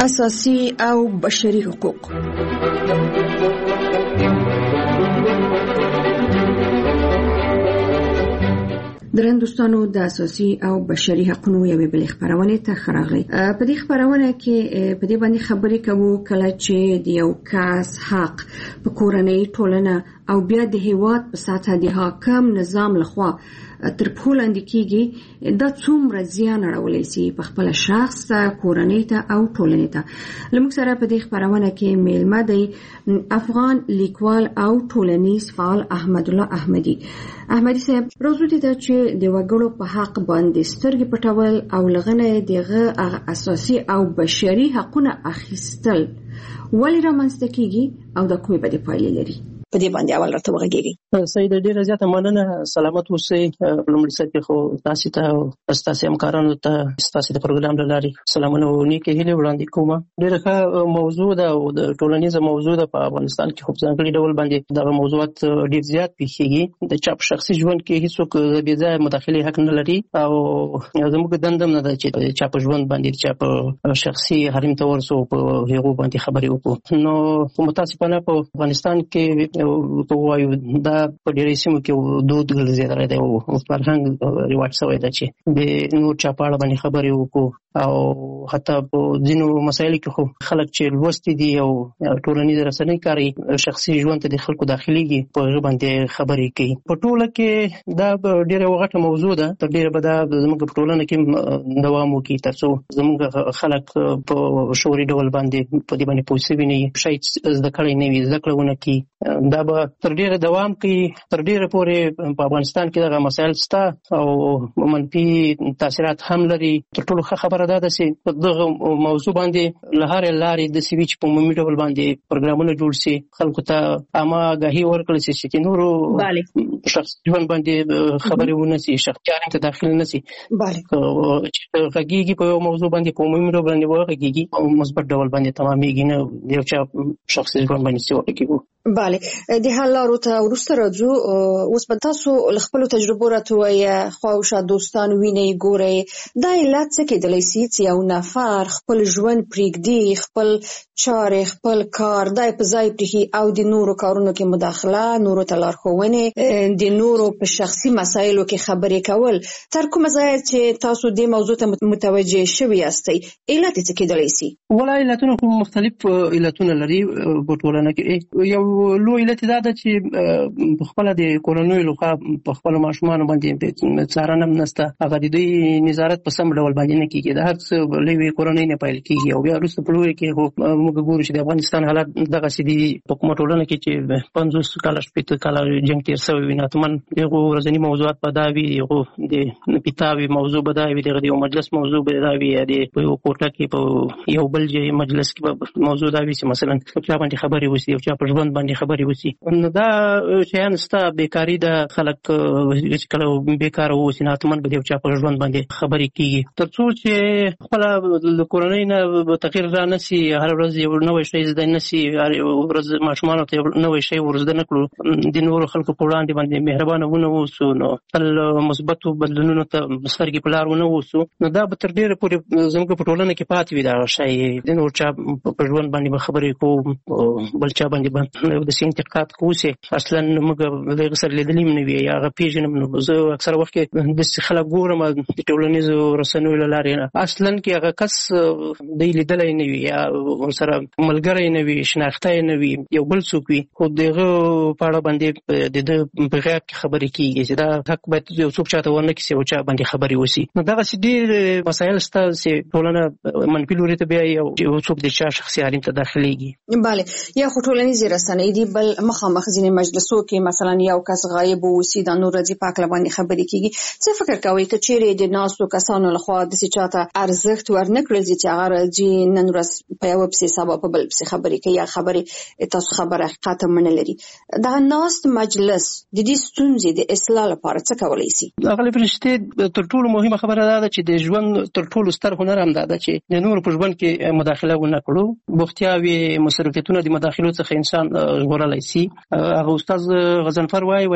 اساسي او بشري حقوق. درن دوستانو د اساسي او بشري حقوقو یوې بلې خبرونه ته خراغلی. په دې خبرونه کې په دې باندې خبرې کوو کله چې د یو کس حق په کورنۍ ټولنه او بیا د هیواد په سطح د حاکم نظام لخوا تر پښو لاندې کیږي، دا څومره زیان اړولی سي په خپل شخص ته، کورنۍ ته او ټولنې ته. لموږ سره په دې خبرونه کې میلمه دی افغان لیکوال او ټولنیز فعال احمد الله احمدي. احمدي صاحب، روزو دي چې د وګړو په حق باندې سترګې پټول او لغنه دغه اساسي او بشري حقونه اخیستل ولې رامنځته کیږي او د کومې بدې پایلې لري؟ په دې باندې اول راته وغږیږي. سید ډیره زیاته مننه. سلامت اوسئ. لومړی سر کې خو تاسو ته او تاسو همکارانو ته تاسو د پروګرام لاري سلامونه او نیکه هیله وړاندې کوم. ډیره ښه موضوع ده او د ټولنیزه موضوع ده. په افغانستان کې خو ځانګړي ډول باندې دا موضوعات ډیر زیات پیښیږي. د چا په شخصي ژوند کې هیڅوک بې ځایه مداخله حق نه لري او زموږ دنده نه ده چې چا په ژوند باندې چا په شخصي حریم ته ورسو په هغه باندې خبرې وکړو. نو متاسفانه په افغانستان کې وایو دا په ډېرې سیمو کې دود ګرځېدلی دی او فرهنګ رواج شوی ده چې د نور چا په اړه باندې خبرې وکړو او حتی په ځینو مسایلو کې خو خلک چې لوستي دي او ټولنیز رسنۍ کاري شخصي ژوند ته د خلکو داخليږي په هغه باندې خبرې کوي. په ټوله کې دا ډېره غټه موضوع ده. تر ډېره به دا زموږ په ټولنه کې دوام وکړي ترڅو زموږ خلک په شعوري ډول باندې په دې باندې پوه شوي نه وي، شی زده کړی نه وي، زده کړه ونه کړي. دا به تر ډېره دوام کوي. تر ډېره پورې په افغانستان کې دغه مسایل شته او منفي تاثیرات هم لري. تر ټولو ښه خبره دا ده چې په دغه موضوع باندې له هرې لارې د سوي چې په عمومي ډول باندې پروګرامونه جوړ شي، خلکو ته عامه آګاهي ورکړل شي چې نورو شخصي ژوند باندې خبرې ونه شي، شخصي حریم ته داخل نه شي. چې غږیږي په یو موضوع باندې په عمومي ډول باندې وغږیږي او مثبت ډول باندې تمامېږي، نه یو چا شخصي ژوند باندې څه وکړي. بله، د حل لارو ته وروسته راځو. اوس به تاسو له خپلو تجربو راته ووایئ، خواوشا دوستان وینئ، ګورئ، دا علت څه کېدلی سي چې یو نفر خپل ژوند پرېږدي، خپل چارې، خپل کار دا په ځای پرېښي او د نورو کارونو کې مداخله، نورو ته لارښوونې، د نورو په شخصي مسایلو کې خبرې کول. تر کومه ځایه چې تاسو دې موضوع ته متوجه شوي یاستئ، علت یې څه کېدلی سي؟ والله علتونه خو مختلف علتونه لري په ټولنه کې. یو لوی علت دا ده چې خپل د کورنۍ لخوا په خپل ماشومان باندې څارنه نشته، هغه د دوی نظارت په سم ډول باندې نه کیږي. د هر څه لوی کورنۍ نه پیل کیږي او بیا وروسته په لوی کې موږ ګورو چې د افغانستان حالت دغه سدي په کومه ټولنه کې چې 50 کال شپږ کال جنگ تیر شوی وي، ناتمن دغه ورځنی موضوعات په دا وی، دغه د پیتاوي موضوع به دا وي، دغه یو مجلس موضوع به دا وي، د یو کوټه کې په یو بل ځای مجلس کې موضوع دا وي چې مثلا چا باندې خبرې وسی او چا په ژوند باندې خبرې وسی. نو دا شیان ستا بیکاری د خلک چې کله بیکاره وسی ناتمن به یو چا په ژوند باندې خبرې کیږي. ترڅو چې خپل د کورنۍ نه تغیر را نشي، هر ورځ یو نوې شی زده نشي، هر ورځ ماشومان ته نوې شی ورزده نکړو، د نورو خلکو په وړاندې باندې مهربانه ونه اوسو، نو تل مثبتو بدلونونو ته سترګې په لار ونه اوسو، نو دا به تر ډېره پورې زموږ په ټولنه کې پاتې وي. دا شی د نور چا په ژوند باندې خبرې کوو، بل چا باندې د انتقاد کوسي اصلا موږ له سره لیدلې نه وی یا غ پیژنم. نو زه اکثر وخت کې د خلک ګورم د ټولنیزو رسنیو لارې اصلا کې هغه کس د لیدلې نه وی یا سره ملګری نه وی، شناخته نه وی، یو بل څوک وي، خو دغه پاړه باندې د بغیر خبرې کیږي چې دا حق باید یو څوک چاته ورنه کیسي او چا باندې خبرې وسی. نو دا ډېر مسایل شته چې ټولنه منفي لوري ته بیا یو څوک د چا شخصي حریم ته داخليږي. بله، یا خو ټولنیز رسنۍ دی، بل مخامخ ځینې مجلسو کې مثلا یو کس غایب وسی، د نور ځي پاک لبانې خبرې کیږي. څه فکر کوي چې چیرې د ناسو کسانو لخوا د چاته ارزښت ورنکړل چې هغه راځي نن ورځ په یو پسې سبا په بل پسې خبرې کوي یا خبرې تاسو خبره حقیقت نه لري؟ دا ناست مجلس د دې ستونزې د اصلاح لپاره څه کولی شي؟ هغه فرشته تر ټولو مهمه خبره ده چې د ژوند تر ټولو ستر هنر هم ده چې د نور په ژوند کې مداخله ونه کړو. بوختیاوي مصرفیتونه د مداخلو څخه انسان ژغورلی شي. هغه استاد غضنفر وایي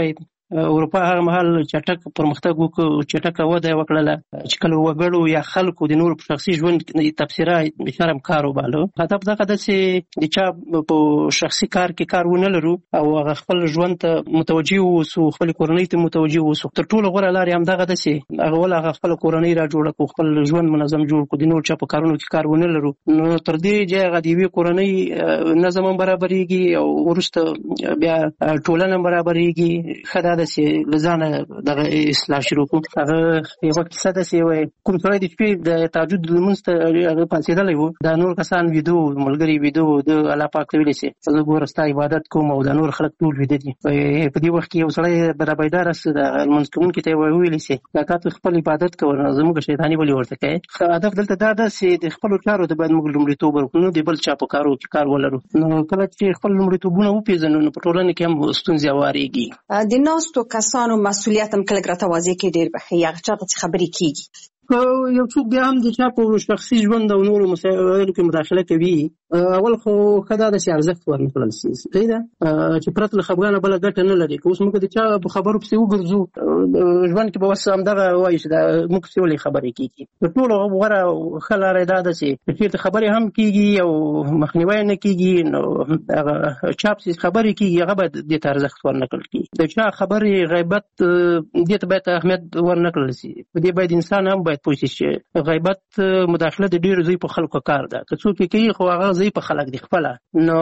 اروپا هغه مهال چټک پرمختګ وکړ، چټکه وده وکړله چې کله وګړو یا خلکو د نورو په شخصي ژوند تبصره شرم کار وباله. هدف دغه ده چې د چا په شخصي کار کې کار ونه لرو او هغه خپل ژوند ته متوجه اوسو، خپل کورنۍ ته متوجه اوسو. تر ټولو غوره لار هم دغه ده چې هغه ول هغه خپل کورنۍ را جوړه کړو، خپل ژوند منظم جوړ کړو، د نور چا په کارونو کې کار ونه لرو. نو تر دې چې هغه د یوې کورنۍ نظم برابرېږي او وروسته بیا ټولنه برابرېږي. ښه دا ده چې له ځانه دغه اصلاح شروع کړو. هغه یوه کیسه ده چې وایي کوم سړی د شپې د تهجد لمونځ ته هغه پاڅېدلی و، دا نور کسان ویده وو، ملګري ویده وو. د الله پاک ته ویلې چې زه ګوره ستا عبادت کوم او دا نور خلک ټول ویده دي. په دې وخت کې یو سړی برابیداره سو د لمونځ کوونکي ته یې ویلې چې دا تا خپل عبادت کوه، زموږ شیطاني ولې ورته کوې. هدف دلته دا ده چې د خپلو چارو ته باید موږ لومړیتوب ورکړو، نو د بل چا په کارو کې کار ولرو. نو کله چې خپل لومړیتوبونه وپېژنو نو په ټولنه کې هم ستونزې هوارېږي. د ناستو کسانو مسؤلیت هم کله راته واضح کې ډېر بښي، هغه چا ته خبرې کېږي. یو څوک بیا هم د چا په شخصي ژوند او نورو مسایلو کې مداخله کوي، اول خو ښه دا ده چې ارزښت ورنکړل شي. صحیح ده چې پرته له خفګانه بله ګټه نه لري. که اوس موږ د چا په خبرو پسې وګرځو، ژوند کې به بس همدغه وایو چې دا موږ پسې ولې خبرې کېږي. تر ټولو غوره ښه لاره دا ده چې چېرته خبرې هم کېږي او مخنیوی نه کېږي، نو هغه چا پسې خبرې کېږي هغه باید دې ته ارزښت ورنکړل کېږي. د چا خبرې غیبت دې ته باید اهمیت ورنکړل شي. په دې باید انسان هم باید پوه شي چې غیبت مداخله د ډېرو ضعیفو خلکو کار ده. که څوک یې کوي خو هغه ضعیفه خلک دي خپله، نو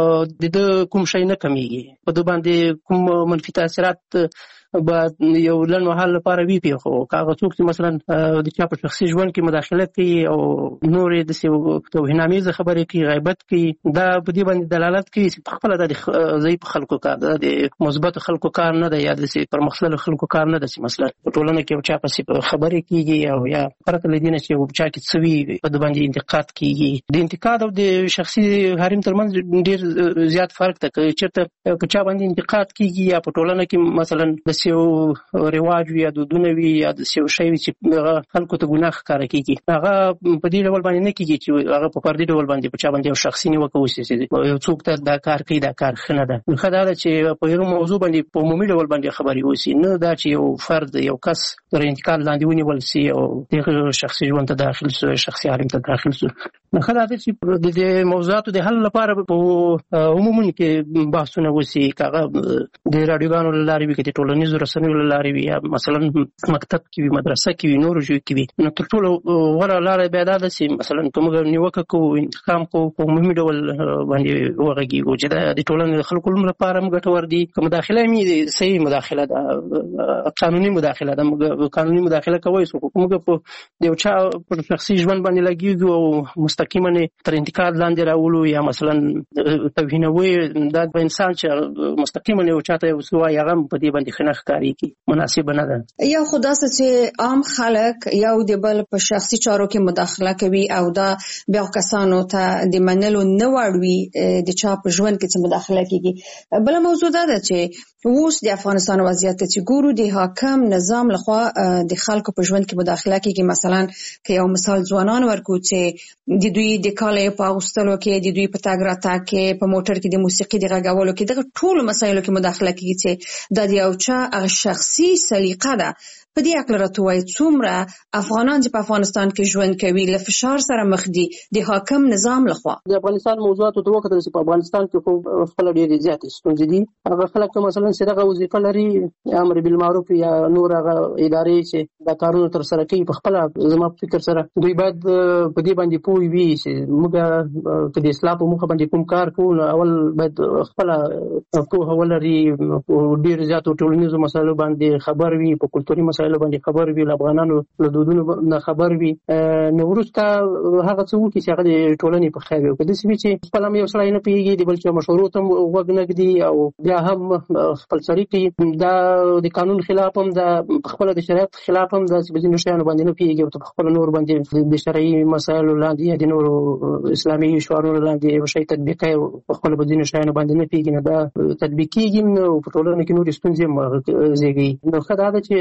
د ده کوم شی نه کمیږي، په ده باندې کوم منفي تاثیرات باید یو لنډ مهال لپاره وي پې. خو که هغه څوک چې مثلا د چا په شخصي ژوند کې مداخله کوي او نورې داسې توهینامیزه خبرې کوي، غیبت کوي، دا په دې باندې دلالت کوي چې پخپله دا د ضعیفو خلکو کار ده، د مثبتو خلکو کار نه ده، یا داسې پرمختللو خلکو کار نه ده چې مثلا په ټولنه کې یو چا پسې خبرې کېږي او یا پرته له دې نه چې یو چا کې څه وي په ده باندې انتقاد کېږي. د انتقاد او د شخصي حریم ترمنځ ډېر زیات فرق ده. که چېرته که چا باندې انتقاد کېږي یا په ټولنه کې مثلا یو رواج وي یا دودونه وي یا یو شی وي چې خلکو ته ګناه ښکاره کېږي، هغه په دې ډول باندې نه کېږي چې هغه په فردي ډول باندې په چا باندې یو شخصي نیوکه وشي چې یو څوک ته دا کار کوي، دا کار ښه نه ده. ښه دا ده چې په یو موضوع باندې په عمومي ډول باندې خبرې وشي، نه دا چې یو فرد یو کس تر انتقاد لاندې ونیول شي او دغه شخصي ژوند ته داخل شو، شخصي حریم ته داخل شو. نو ښه دا ده چې د دې موضوعاتو د حل لپاره په عمومي کې بحثونه وشي، که هغه د راډیوګانو له لارې وي، که د ټولنیزو رسنیو له لارې وي، یا مثلا مکتب کې وي، مدرسه کې وي، نورو ژویو کې وي. نو تر ټولو غوره لاره بیا دا ده چې مثلا که موږ نیوکه کوو، انتقام کوو، په عمومي ډول باندې وغږېږو چې دا د ټولنې د خلکو لپاره هم ګټور دي. که مداخله مې صحیح مداخله ده، قانوني مداخله ده، موږ قانوني مداخله کوی شو. که موږ په یو چا پر شخصي ژوند باندې لګېږو او مستقیما تر انتقاد لاندې راولو یا مثلا توهینوي، دا به انسان چې مستقیما یو چا ته یو څه وایي هغه په دې باندې ښه نه ښکارېږي، مناسبه نه ده. یا خو داسې چې عام خلک یو د بل په شخصي چارو کې مداخله کوي او دا بیا کسانو ته د منلو نه وړ وي د چا په ژوند کې چې مداخله کېږي. بله موضوع دا ده چې اوس د افغانستان وضعیت ته چې ګورو، د حاکم نظام لخوا د خلکو په ژوند کې مداخله کېږي. مثلا که یو مثال ځوانان ورکو چې د دوی د کالیو په اغوستلو کې، د دوی په تګ راتګ کې، په موټر کې د موسیقي د غږولو کې، دغه ټولو مسایلو کې مداخله کېږي چې دا د یو چا هغه شخصي سلیقه ده. په دې اړه راته وایي څومره افغانان چې په افغانستان کې ژوند کوي له فشار سره مخ دي د حاکم نظام لخوا. د افغانستان موضوعاتو ته وکتل چې په افغانستان کې خو خپل ډېرې زیاتې ستونزې دي. هغه خلک مثلا چې دغه وظیفه لري، امر بالمعروف یا نور هغه ادارې چې دا کارونه تر سره کوي، په خپله زما په فکر سره دوی باید په دې باندې پوه وي چې موږ که د اصلاح په موخه باندې کوم کار کوو، نو اول باید خپله پوهه ولري، په ډېرو زیاتو ټولنیزو مسایلو باندې خبر وي، په کلتوري مسایلو باندې خبر وي، له افغانانو له دودونو نه خبر وي. نو وروسته هغه څه وکړي چې هغه د ټولنې په خیر وي. که داسې وي چې خپله هم یو سړی نه پوهېږي، د بل چا مشورو ته غوږ نه ږدي او بیا هم خپلسري کوي، دا د قانون خلاف هم ده، خپله د شریعت خلاف هم ده چې په ځینو شیانو باندې نه پوهېږي او په خپله نور باندې د شرعي مسایلو لاندې یا د نورو اسلامي شعارونو لاندې یو شی تطبیق کوي او په خپله په ځینو شیانو باندې نه پوهېږي، نو دا تطبیق کېږي نو په ټولنه کې نورې ستونزې هم زېږوي. نو ښه دا ده چې خپله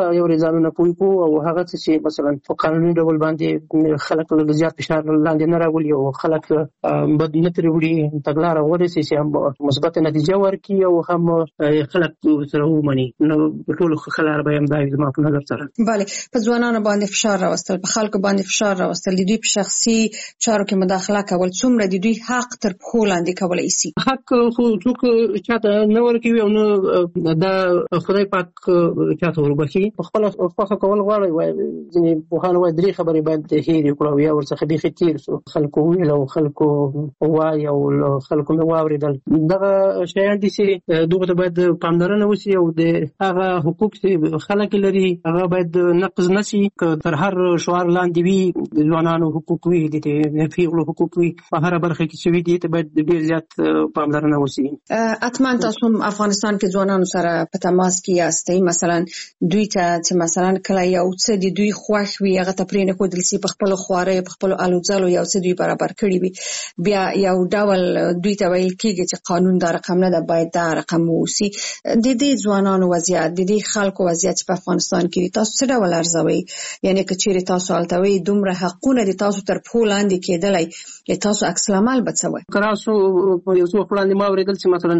یو ځانونه پوي کو او هغه چې مثلا په قانوني ډول باندې خلک له زیات فشار لاندې نه راولي او خلک بد نه ترې وړي تګلاره ورسي چې هم مثبت نتیجه ورکړي او هم خلک سره ومني. نو ټول خلک به هم دا زما په نظر سره بله په ځوانانو باندې فشار راوستل، په خلکو باندې فشار راوستل، د دوی په شخصي چارو کې مداخله کول، څومره د دوی حق تر پښو لاندې کولای شي؟ حق خو څوک چاته نه ورکوي او نه دا خدای پاک چاته وربخي. په خپل خوښه کول غواړي وای ځینې پوهان وای درې خبرې باید هېرې کړو یا ورڅخه بیخي تیر سو. خلکو ویل او خلکو وای او خلکو مې واورېدل. دغه شیان دي چې دغه ته باید پاملرنه وشي او د هغه حقوق چې خلک لري هغه باید نقض نشي. که تر هر شعار لاندې وي د ځوانانو حقوق وي، د پیغلو حقوق وي، په هره برخه کې چې وي دي ته باید ډېر زیات پاملرنه وشي. حتما تاسو هم افغانستان کې ځوانانو سره په تماس کې یاستئ، مثلا دوی ته چې مثلا کله یو څه د دوی خوښ وي هغه ته پرې نه ښودل شي، په خپلو خوارۍ په خپلو الوځلو یو څه دوی برابر کړي وي، بیا یو ډول دوی ته ویل کېږي چې قانون دا رقم نه ده باید دا رقم ووسي. د دې ځوانانو وضعیت، د دې خلکو وضعیت په افغانستان کې تاسو څه ډول ارزوئ؟ یعنی که چیرې تاسو التوي دومره حقونه دي تاسو تر پښو لاندې کېدلای تاسو عکس العمل بچوي؟ کراسو په یو څو وړاندې ما اورېدل چې مثلا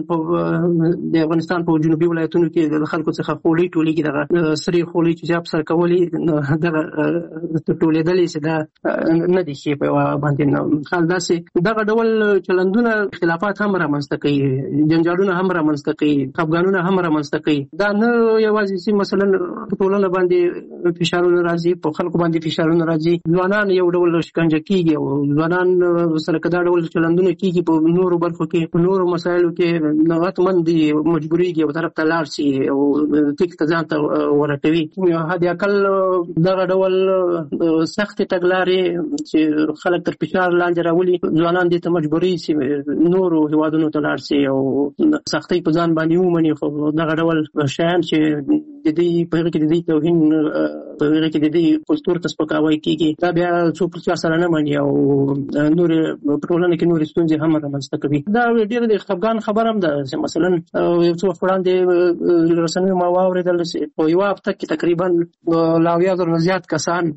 په د افغانستان په جنوبي ولایتونو کې د خلکو څخه خولۍ ټولېږي، دغه سرې خولۍ چې ځاب سره کولې دغه ټولېدلې چې دا نه دي ښې په باندې حال داسې دغه ډول چلندونه اختلافات هم رامنځته کوي، جنجالونه هم رامنځته کوي، خفګانونه هم رامنځته کوي. دا نه یوازې چې مثلا په ټولنه باندې فشارونه راځي، په خلکو باندې فشارونه راځي، ځوانان یو ډول شکنجه کېږي او ځوانان سره که دا ډول چلندونه کېږي په نورو برخو کې په نورو مسایلو کې نو حتماً دي مجبورېږي یو طرف ته لاړ شي او ټیک ته ځان ته ورکوي. حد اقل دغه ډول سختې تګلارې چې خلک تر فشار لاندې راولي ځوانان دې ته مجبوري چې نورو هیوادونو ته لاړ شي او سختۍ په ځان باندې ومني. خو دغه ډول شیان چې د دې په هغه کې د دې توهین په هغه کې د دې کلتور ته سپکاوی کېږي، دا بیا څوک سره نه مني او نور په ټولنه کې نورې ستونزې هم رامنځته کوي. دا ډېر د خفګان خبره هم ده چې مثلا یو څو وخت وړاندې رسنیو ما واورېدل چې په یوه هفته کې تقریبا له 80,000 نه زیات کسان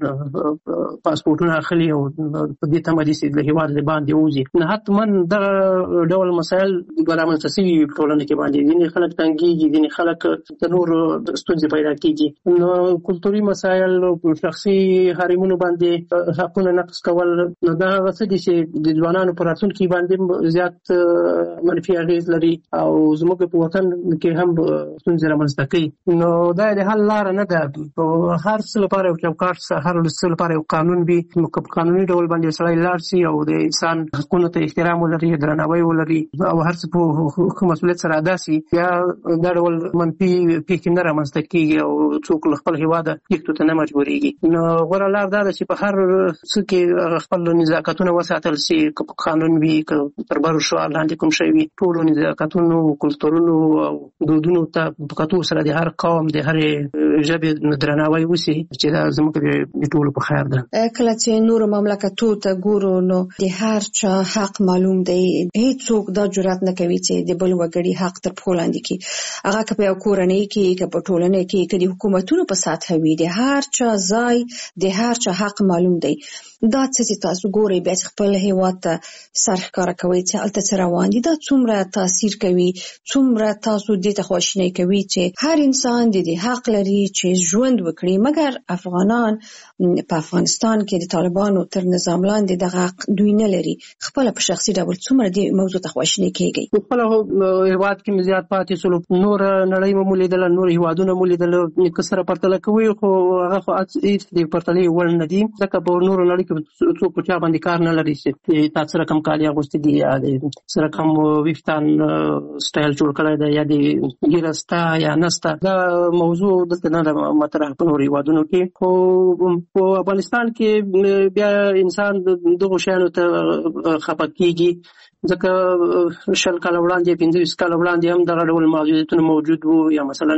پاسپورټونه اخلي او په دې تمه دي چې له هېواد د باندې ووځي. نه حتما دغه ډول مسایل رامنځته شوي وي په ټولنه کې باندې، ځینې خلک تنګېږي، ځینې خلک د نورو ستونزې پیدا کېږي. نو کلتوري مسایل شخصي حرمونو باندې حقونه نقض کول نو دا هغه څه دي چې د ځوانانو په راتلونکي باندې زیات منفي اغېز لري او زموږ په وطن کې هم ستونزې رامنځته کوي. نو دا د حل لاره نه ده. په هر څه لپاره یو چوکاټ، هر څه لپاره یو قانون وي، په قانوني ډول باندې سړی لاړ شي او د انسان حقونو ته احترام ولري، درناوی ولري او هر څه په مسؤلیت سره ادا شي، بیا دا ډول منفي پېښې نه رامنځته کېږي او څوک له خپل هېواده تېښتو ته نه مجبورېږي. نو غوره لار دا ده چې په هر څه کې خپل نزاکتونه وساتل شي، که په قانون وي که تر بر شعار لاندې کوم شی وي، ټولو نزاکتونو، کلتورونو او دودونو ته په کتو سره د هر قوم د هرې ژبې درناوی وشي چې دا زموږ د ټولو په خیر ده. کله چې نورو مملکتونو ته ګورو نو د هر چا حق معلوم دی، هیڅوک دا جرأت نه کوي چې د بل وګړي حق تر پښو لاندې کړي، هغه که په یو کورنۍ کې که په ټولنه کې که د حکومتونو په سطحه وي، د هر چا ځای د هر چا حق معلوم دی. دا چې تاسو ګورئ بیا چې خپل هېواد ته سر ښکاره کوئ چې هلته څه روان دي، دا څومره تاثیر کوي، څومره تاسو دې ته خواشینی کوي چې هر انسان د دې حق لري چې ژوند وکړي. مګر افغانان په افغانستان کې د طالبانو تر نظام لاندې دغه حق دوی نه لري. خپل په شخصي ډول څومره دې موضوع ته خواشینی کېږئ؟ په خپل هېواد کې مې زیات پاتې شولو، نور نړۍ مو لیدله، نور هېوادونه مو لیدله، که سره پرتله کوئ خو هغه خو هېڅ د پرتلې وړ نه دي، ځکه په نورو نړۍ کې څوک په چا باندې کار نه لري چې تا څه رقم کالي اغوستي دي یا د څه رقم ویښتان سټایل جوړ کړی دی یا د ږیره سته یا نسته. دا موضوع دلته نه ده مطرح په نورو هېوادونو کې. خو په افغانستان کې بیا انسان دغو شیانو ته خفه کېږي ځکه 20 کال وړاندې 25 کال وړاندې هم دغه ډول محدودیتونه موجود وو، یا مثلا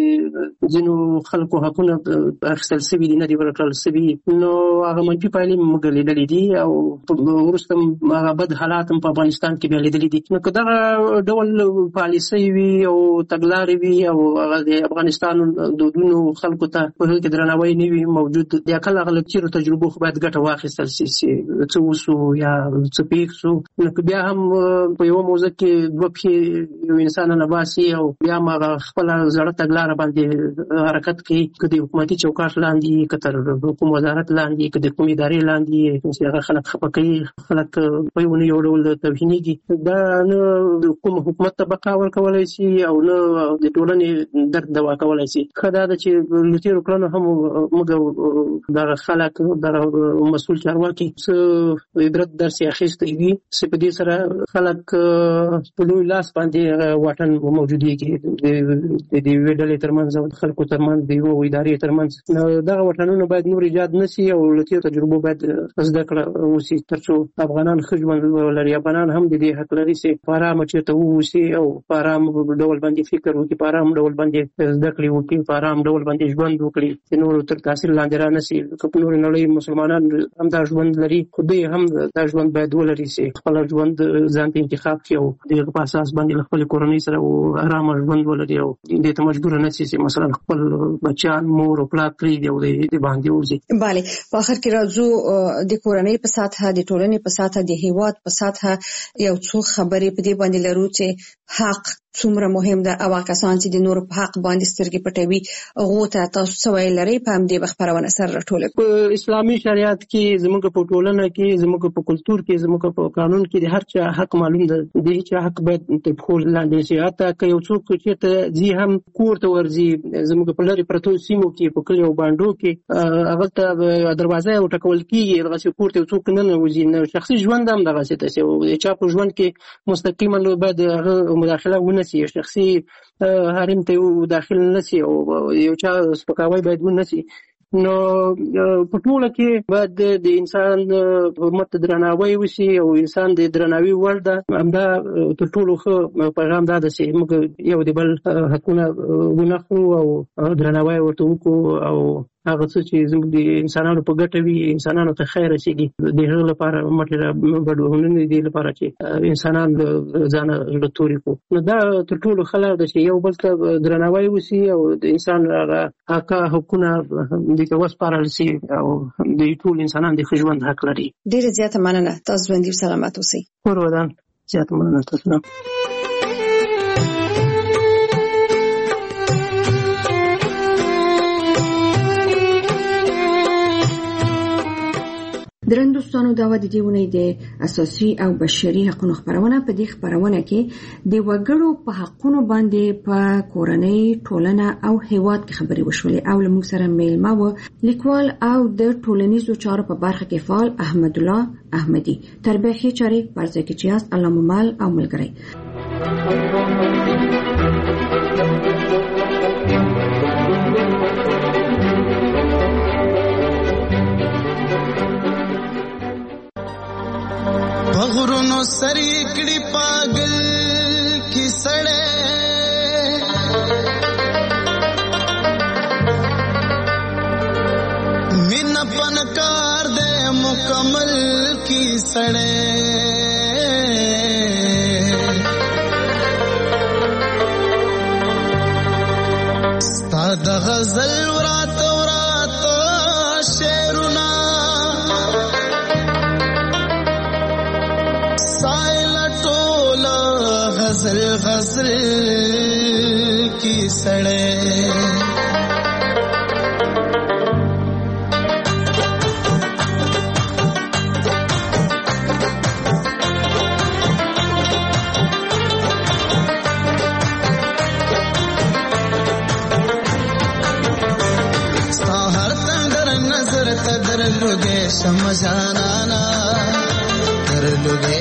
ځینو خلکو حقونه اخیستل شوي دي نه دي ورکړل شوي، نو هغه منفي پایلې موږ لیدلې دي او وروسته هغه بد حالات هم په افغانستان کې بیا لیدلي دي. نو که دغه ډول پالیسۍ وي او تګلارې وي او هغه د افغانستان دودونو خلکو ته په هغه کې درناوی نه وي موجود، د عقل هغه له تېرو تجربو خو باید ګټه واخیستل شي چې څه وشو یا څه پېښ شو. نو که بیا هم په یوه موضوع کې دوه پښې یو انسان نه باسي او بیا هم هغه خپله زړه تګلاره باندې حرکت کوي، که د حکومتي چوکاټ لاندې، که تر کوم وزارت لاندې، که د کوم ادارې لاندې، چې هغه خلک خفه کوي، خلک په یو ډول توهینېږي، دا نه د کوم حکومت ته بقا ورکولی شي او نه د ټولنې درد دوا کولی شي. ښه دا ده چې له تېرو کړنو هم موږ دغه خلک دغه مسؤل چارواکي څه عبرت درس یې اخیستی وي چې په دې سره خلک په لوی لاس باندې واټن موجودېږي د یوې ډلې ترمنځ او د خلکو ترمنځ، د یوه ادارې ترمنځ. دغه واټنونه باید نور ایجاد نه شي او له تېرو تجربو باید زده کړه وشي تر څو افغانان ښه ژوند ولري. افغانان هم د دې حق لري چې په ارامه چېرته واوسي او په ارام ډول باندې فکر وکړي، په ارام ډول باندې زده کړې وکړي، په ارام ډول باندې ژوند وکړي، چې نورو تر تاثیر لاندې را نه شي. که په نورې نړۍ مسلمانان هم دا ژوند لري، خو دوی هم دا ژوند باید ولري چې خپل ژوند ځان ته انتخاب کړي او د هغه په اساس باندې له خپلې کورنۍ سره ارامه ژوند ولري او دې ته مجبور نه شي چې مثلا خپل بچیان مور او پلار پرېږدي او د باندې وځي. بله، په آخر کې راځو د کورنۍ په سطحه، د ټولنې په سطحه، د هیواد په سطحه یو څو خبرې په دې باندې لرو چې حق څومره مهم ده او کسان چې د نور په حق باندې سترګې پټوي هغو ته تاسو څه ویل لرئ په همدې خپرونه سره راټوله. په اسلامي شریعت کې زموږ په ټولنه کې، زموږ په کلتور کې، زموږ په قانون کې د هر چا حق معلوم ده، د هیڅ حق باید تر پښو لاندې شي. حتی که یو څوک چېرته ځي هم کور ته ورځي، زموږ په لرې پرتو سیمو کې په کلیو او بانډو کې هغلته دروازه یې وټکول کېږي، دغسې کور ته یو څوک ننوځي. نو شخصي ژوند هم دغسې ته د چا په ژوند کې مستقیما باید هغه مداخله ونه شي، شخصي حریم ته داخل نه شي او یو چا سپکاوی باید ونه شي. نو په ټوله کې باید د انسان حرمت ته درناوی وشي او انسان د درناوي وړ ده. همدا تر ټولو ښه پیغام دا ده چې موږ یو د بل حقونه ونه خورو او درناوی ورته وکړو او هغه څه چې زموږ د انسانانو په ګټه وي، انسانانو ته خیر رسېږي، د هغه لپاره مټې رابډوهنونه دي لپاره چې انسانان ځانه زړه توري کړو. نو دا تر ټولو ښه لار ده چې یو بل ته درناوی وشي او د انسان هغه حقونه دې ته وسپارل شي او د ټول انسانان د ښه ژوند حق لري. ډېره زیاته مننه، تاسو ژوندي او سلامت اوسئ. کور ودان، زیاته مننه تاسو نه. درنو دوستانو، دا و د دې ونې د اساسي او بشري حقوقو خبرونه. په دې خبرونه کې د وګړو په حقوقو باندې په کورنۍ، ټولنه او هیواد کې خبرې وشولې او لموږ سره میلمه و لیکوال او د ټولنیزو چارو په برخه کې فعال احمد الله احمدي. تربیحي چارې پرځای کې چیاست الله ممال او ملګری. غرونو سری کړي پاگل کی سړې مين پنکار دے مکمل کی سړې ستاد غزل ورات ورات شعرنا غزل غزل کی سڑے ستا ہر تندر نظر تدر لگے سمجھانا در لگے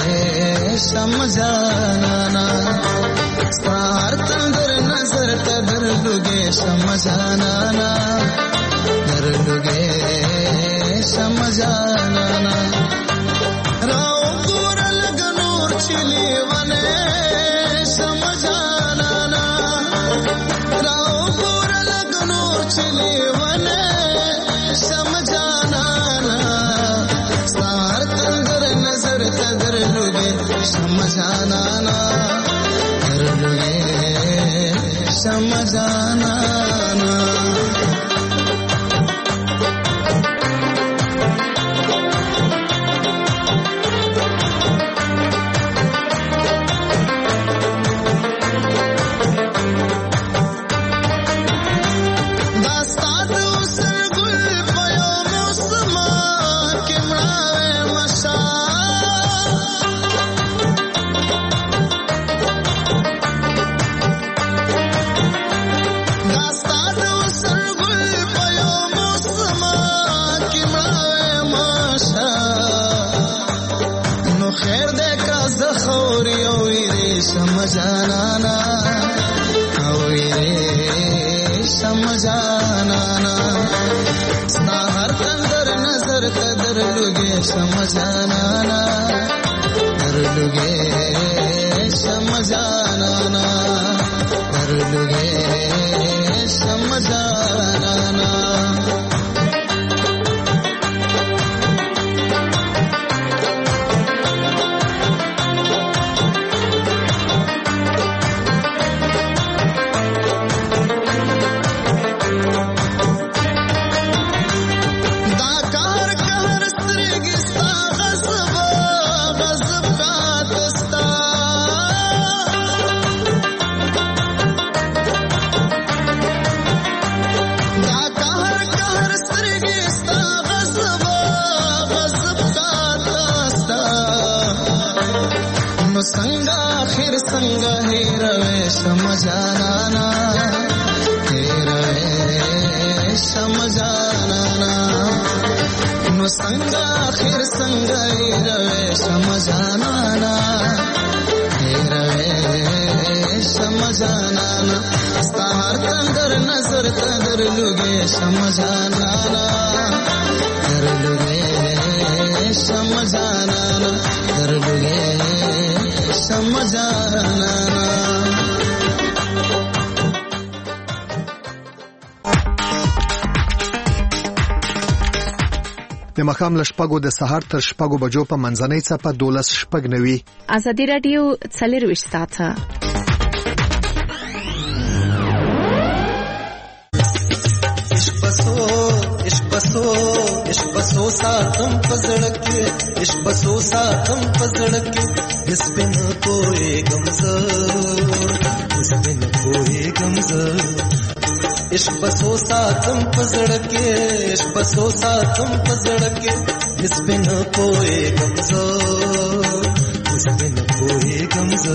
سمجھانا سار تندر نظر تدر لگے سمجھانا در لگے سمجھانا راو گور لگ نور جانانا جانانا اوي سمجانانا ستا هر تندر نظر قدر لگے سمجانانا در لگے سمجانانا در لگے سمجانانا संगा आखिर संग हे रवे समझाना हे रवे समझाना नो संगा आखिर संग हे रवे समझाना हे रवे समझाना स्तार कंदर नजर कदर लुगे समझाना कर लुगे समझाना कर लुगे समझाना د مخام لشپګو د سهار تر شپګو بجو په منځنۍ څپه 12 شپګ نوي ازادي رادیو 40 ساعته عشق بسو ساتم پزړکه عشق بسو ساتم پزړکه اس بن کوئی غمزه اس بن کوئی غمزه عشق بسو ساتم پزړکه عشق بسو ساتم پزړکه اس بن کوئی غمزه اس بن کوئی غمزه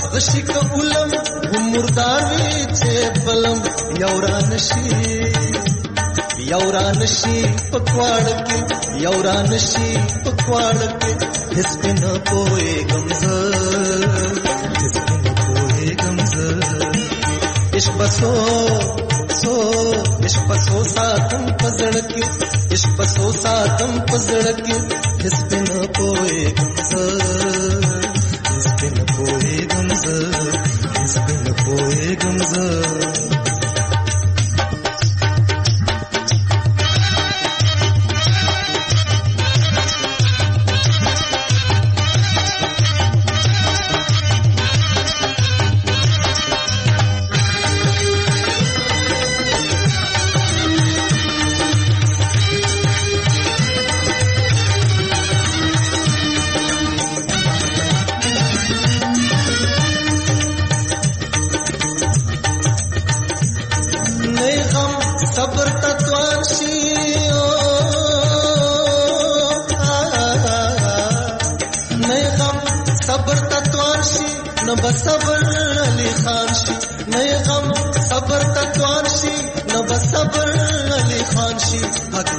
غشی که اولم و مرداروی چه بلم یورانشی پکواڑکی یورانشی پکواڑکی اس پہ نہ پوئے گمزہ اس پہ نہ پوئے گمزہ عشق بسو ساتم پزڑکی عشق بسو ساتم پزڑکی اس پہ نہ پوئے گمزہ اس پہ نہ پوئے گمزہ اس پہ نہ پوئے گمزہ صبر علی خان شي نه غم صبر تطوان شي نه صبر علی خان شي حق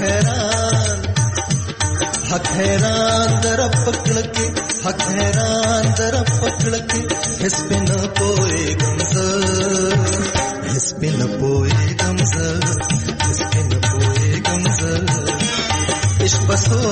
حیران در پکڑ کے حق حیران در پکڑ کے اس پہ نہ پوئے گمزہ اس پہ نہ پوئے گمزہ اس پہ نہ پوئے گمزہ عشق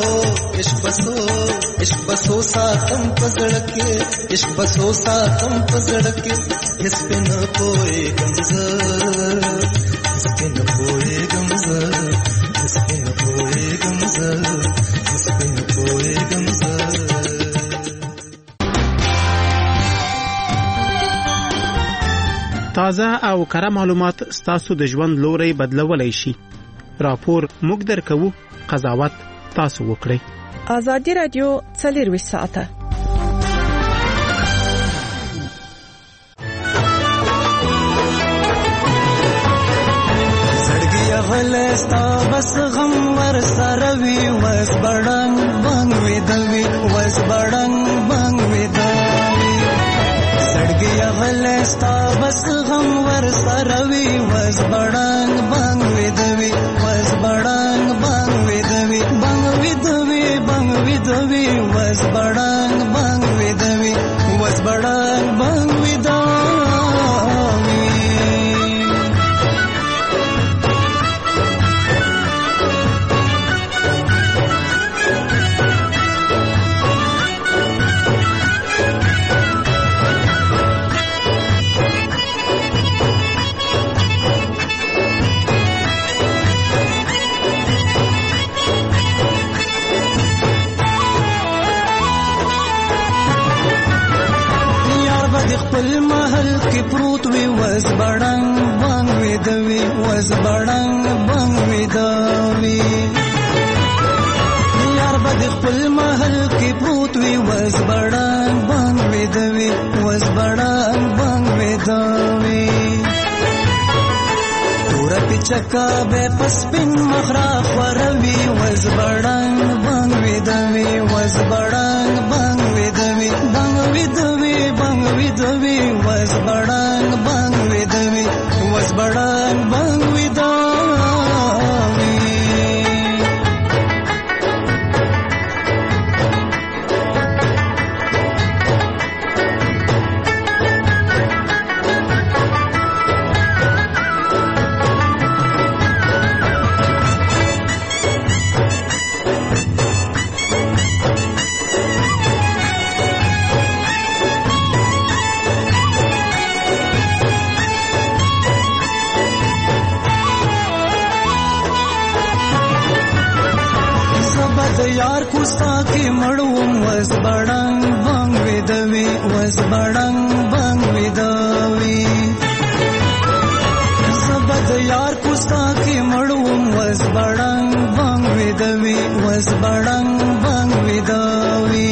بسو ساتم پزڑکے عشق بسو ساتم پزڑکے اس پہ نہ پوئے گمزہ اس پہ نہ پوئے گمزہ اس پہ نہ پوئے گمزہ اس پہ نہ پوئے گمزہ تازه او کره معلومات ستاسو د ژوند لوري بدلولای شي. راپور موږ درکوو، قضاوت تاسو وکړئ. آزادی رادیو 24 ساعته. زړګي غلستا بس غم ور سره وی وس بڑنګ بنګ وی دوی وس بڑنګ بنګ وی دوی زړګي غلستا بس غم ور سره وی وس بڑنګ بنګ وی دوی وس بڑنګ بنګ وی دوی بنګ وی دوی بنګ وی دوی وس بڑنګ بنګ وی دوی وس بڑنګ بنګ وی دوی خپل محل کې پروت وي وز بڑنګ بنګ وي دوي وز بڑنګ بنګ وي دوي یار بد خپل محل کې پروت وي وز بڑنګ بنګ وي دوي وز بڑنګ بنګ وي دوي تور پچکا به پسپن مخرا خوروي وز بڑنګ بنګ وي دوي وز بڑنګ بنګ وي دوي بنګ وي دوي بنګ وي دوي وز بڑنګ بنګ وي دوي وز بڑنګ بنګ وي دوي یار کوستا کې مړوم وز بڑنګ بنګ وی دوي وز بڑنګ بنګ وی دوي زبد یار کوستا کې مړوم وز بڑنګ بنګ وی دوي وز بڑنګ بنګ وی دوي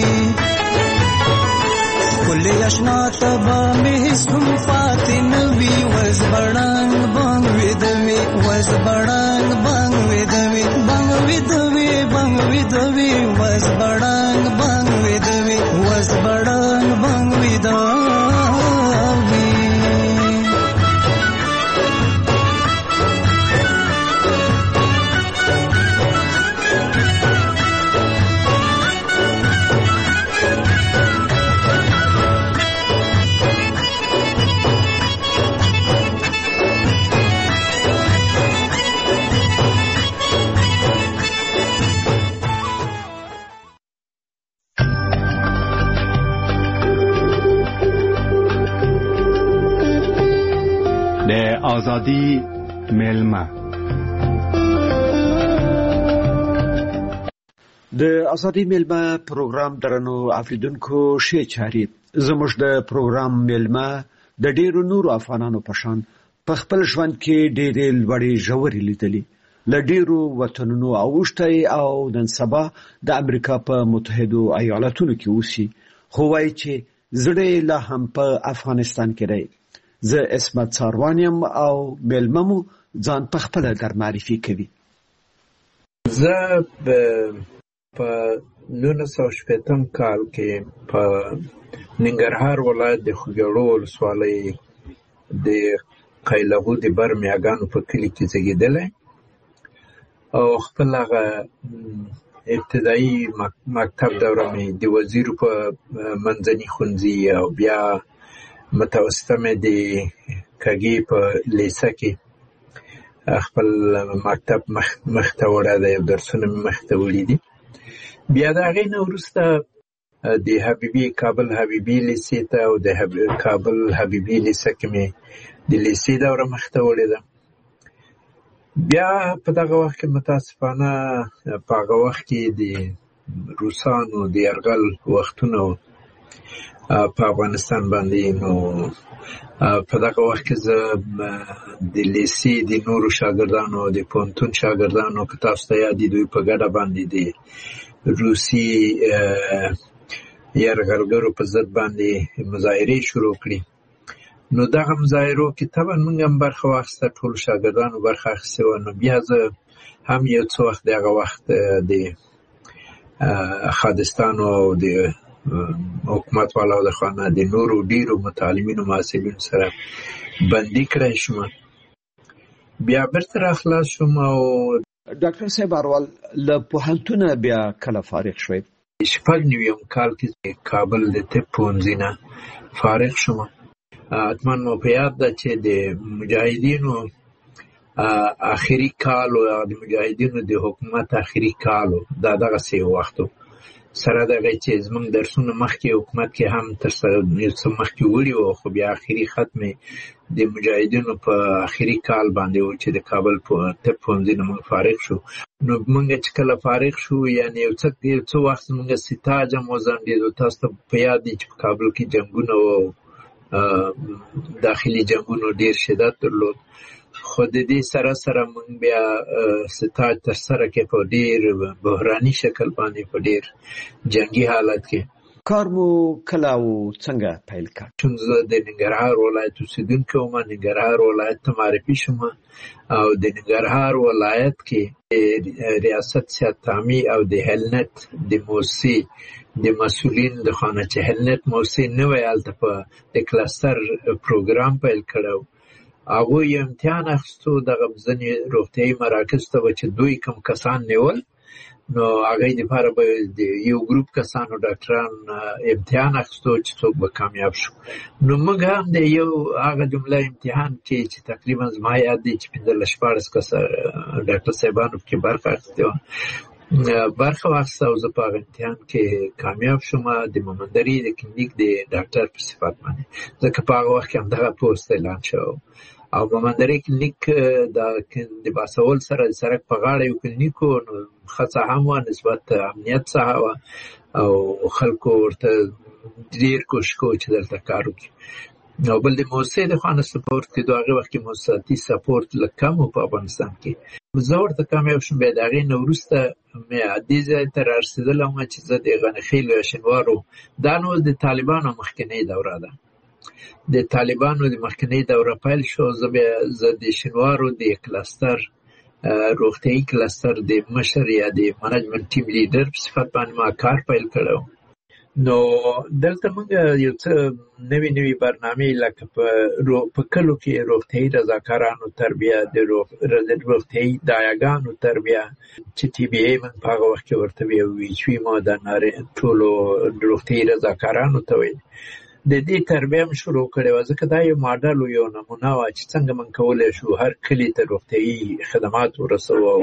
کل اشنا تبا مه سم فاتنوي وز بڑنګ بنګ وی دوي وز بڑنګ بنګ وی دوي بنګ وی دوي بنګ وی دوي وز بڑنګ بنګ وی دوي وز بڑنګ بنګ وی دوي آزادی میلمه. د ازادي میلمه پروګرام درنو افریدونکو شي چاري زموږ د پروګرام میلمه د ډیرو نورو افغانانو په شان په خپل ژوند کې ډېرې لوړې ژورې لیدلې له ډیرو وطنونو اوښتي او نن سبا د امریکا په متحده ایالاتونو کې اوسي خو وايي چې زړه لا هم په افغانستان کې دی. زه اسمت ساروانیم او میلممو ځان په خپل در معرفي کوي. زه په 1980 کال کې په ننګرهار ولایت د خوږیاړو ولسوالۍ د قیلغو د برمیاګانو په کلي کې زیږېدلی او خپل هغه ابتدایي مکتب دوره مې د وزیر په منځني ښوونځي او بیا متوسطه مې د کږې په لیسه کې خپل مکتب مخته وړی دی او درسونه مې مخته وړي دي. بیا د هغې نه وروسته د کابل حبیبي لیسې ته او د کابل حبیبي لیسه کې مې د لیسې دوره مخته وړې ده. بیا په دغه وخت کې متاسفانه په هغه وخت کې د روسانو د یرغل وختونه په افغانستان باندې نو په دغه وخت کې زه د لیسې د نورو شاګردانو د پوهنتون شاګردانو که تاسو ته یاد دي دوی په ګډه باندې د روسي یرغلګرو په ضد باندې مظاهرې شروع کړي. نو دغه مظاهرو کې طبعا موږ هم برخه واخیسته، ټولو شاګردانو برخه اخیستې وه. نو بیا زه هم یو څه وخت د هغه وخت د خادستانو او د حکومت والاو د خوا نه د نورو ډیرو متعلمینو محصلینو سره بندي کړی شوم. بیا بیرته راخلاص شوم. او ډاکټر صاحب اروال له پوهنتونه بیا کله فارغ شوئ؟ 96 کال کې کابل د طب پوهنځي نه فارغ شوم. حتما مو په یاد ده چې د مجاهدینو آخري کال او د مجاهدینو د حکومت آخري کال دا دغسې وخت سره دغه چې زموږ درسونه مخکې حکومت کې هم تر څه مخکې وړي وو، خو بیا آخري ختم د مجاهدینو په آخري کال باندې و چې د کابل طب پوهنځي نه موږ فارغ شو. نو موږ چې کله فارغ شو یعنې یو څه وخت موږ سیتاج هم وځنډېدو. تاسو ته په یاد دی چې په کابل کې جنګونه و، داخلي جنګونو ډېر شدت درلود. خو د دې سره سره موږ بیا سیتاج ترسره کې په ډېر بحراني شکل باندې په ډېر جنګي حالت کې کار مو کله او څنګه پیل کړ؟ زه د ننګرهار ولایت اوسېدونکی وم. ننګرهار ولایت ته معرفي شوم او د ننګرهار ولایت کې ریاست صحت عامې او د هلنت د موسسې د مسؤلین د خوا نه چې هلنت موسسې نوی هلته په د کلستر پروګرام پیل کړی. هغوی امتحان اخیستو دغه ځینې روغتیایي مراکزو ته به چې دوی کوم کسان نیول، نو هغوی دپاره به د یو ګروپ کسانو ډاکټران امتحان اخیستو چې څوک به کامیاب شو. نو موږ هم د یو هغه جمله امتحان کې چې تقریبا زما یاد دی چې 15-16 کسه ډاکټر صاحبانو پکې برخه اخیستې وه، برخه واخیسته او زه په هغه امتحان کې کامیاب شوم د مومندرې د کلینیک د ډاکټر په صفت باندې، ځکه په هغه وخت کې همدغه پوسټ اعلان شوی او مومندرې کلینیک د باسول سره د سړک په غاړه یو کلینیک و. نو ښه څه هم وه، نسبت امنیت څخه وه او خلکو ورته ډېر کوشش کوو چې دلته کار وکړي. او بل د موسسې د خوا نه سپورټ کېدو، هغې وخت کې موسساتي سپورټ لږ کم و په افغانستان کې. زه ورته کامیاب شوم. بیا د هغې نه وروسته مې دې ځای ته رارسېدلی وم چې زه د غنیخیلو یا شینوارو، دا نو د طالبانو مخکینۍ دوره ده، د طالبانو د مخکینۍ دوره پیل شو. زه د شینوارو د کلستر روغتیایي کلستر د مشر یا د منیجمنت ټیم لیډر په صفت باندې ما کار پیل کړی. نو دلته موږ یو څه نوي برنامې لکه په کلو کې روغتیایي رضاکارانو تربیه، د روغتیایي دایاګانو تربیه چې ټي بي ای موږ په هغه وخت کې ورته ویو، ویچوي ما د ټولو روغتیایي رضاکارانو ته ویل. د دې تربیه هم شروع کړې وه، ځکه دا یو ماډل و، یو نمونه وه چې څنګه موږ کولی شو هر کلي ته روغتیایي خدمات ورسوو او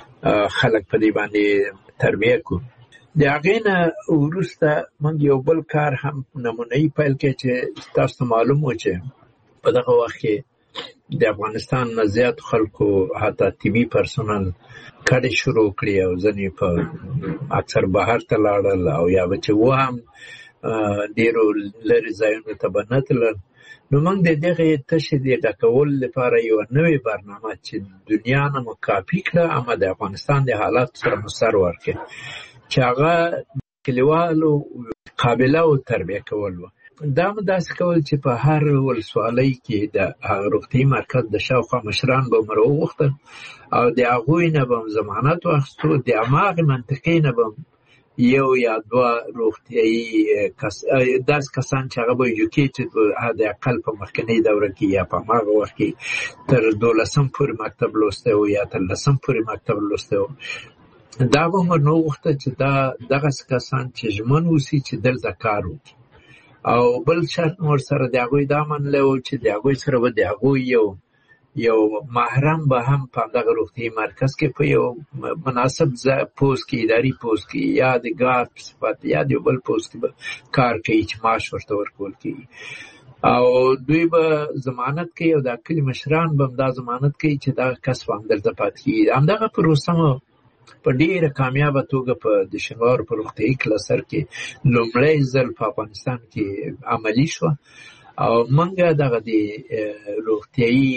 خلک په دې باندې تربیه کړو. د هغې نه وروسته موږ یو بل کار هم نمونه‌یي پیل کړی چې تاسو ته معلوم و چې په دغه وخت کې د افغانستان نه زیات خلکو حتی طبي پرسونل کډې شروع کړې او ځنې په اکثر بهر ته لاړل او یا به چې و هم ډېرو لرې ځایونو ته به نه تلل. نو موږ د دغې تشې د ډکولو لپاره یوه نوې برنامه چې دنیا نه مو کاپي کړه اما د افغانستان د حالاتو سره مو سر ورکړي چې هغه کلیوالو قابله او تربیه کول و. دا مو داسې کول چې په هر ولسوالۍ کې د روغتیايي مرکز د شاوخوا مشران به مو راوغوښتل او د هغوی نه به م ضمانت واخیستو. د هماغې منطقې نه به یو یا دوه روغتیايي داسې کسان چې هغه به ایجوکیټډ حد اقل په مخکنۍ دوره کې یا په هماغه وخت کې تر 12 پورې مکتب لوستی و یا تر 10 پورې مکتب لوستی و، دا به مو راوغوښته چې دغسې کسان چې ژمن اوسي چې دلته کار وکړي. او بل شرط ورسره د هغوی دا منلی و چې د هغوی سره به د هغوی یو محرم به هم په همدغه روغتیايي مرکز کې په یو مناسب پوست کې اداري پوست کې یا د ګارد په صفت یا د یو بل پوست کې به کار کوي چې معاش ورته ورکول کېږي او دوی به ضمانت کوي او د کلي مشران به هم دا ضمانت کوي چې دغه کس به همدلته پاتې کېږي. همدغه پروسه مو په ډېره کامیابه توګه په د شینوارو په روغتیايي کلستر کې لومړی ځل په افغانستان کې عملي شوه او موږ دغه د روغتیايي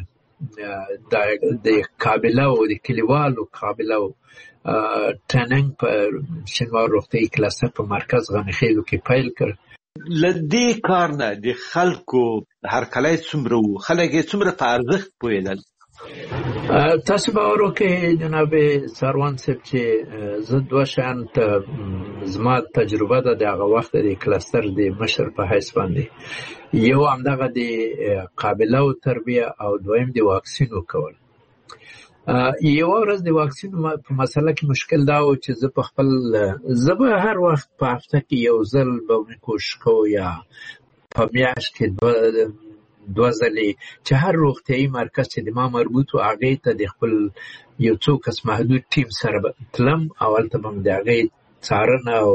د قابله او د کلیوالو قابله او ټریننګ په شینوار روغتیايي کلستر په مرکز غنیخیلو کې پیل کړ. له دې کار نه د خلکو هرکلی څومره وو؟ خلک یې څومره په ارزښت پوهېدل؟ تاسو باور وکړئ جناب سروان صاحب چې زه دوه شیان ته زما تجربه ده د هغه وخت د کلستر د مشر په حیث باندې. یو همدغه د قابله او تربیه او دویم د واکسین ورکول. یوه ورځ د واکسین په مسله کې مشکل دا و چې زه به هر وخت په هفته کې یو ځل به کوشش کوم یا په میاشت کې دوه ځلې چې هر روغتیايي مرکز چې د ما مربوط و هغې ته د خپل یو څو کس محدود ټیم سره به تلم او هلته به م د هغې څارنه او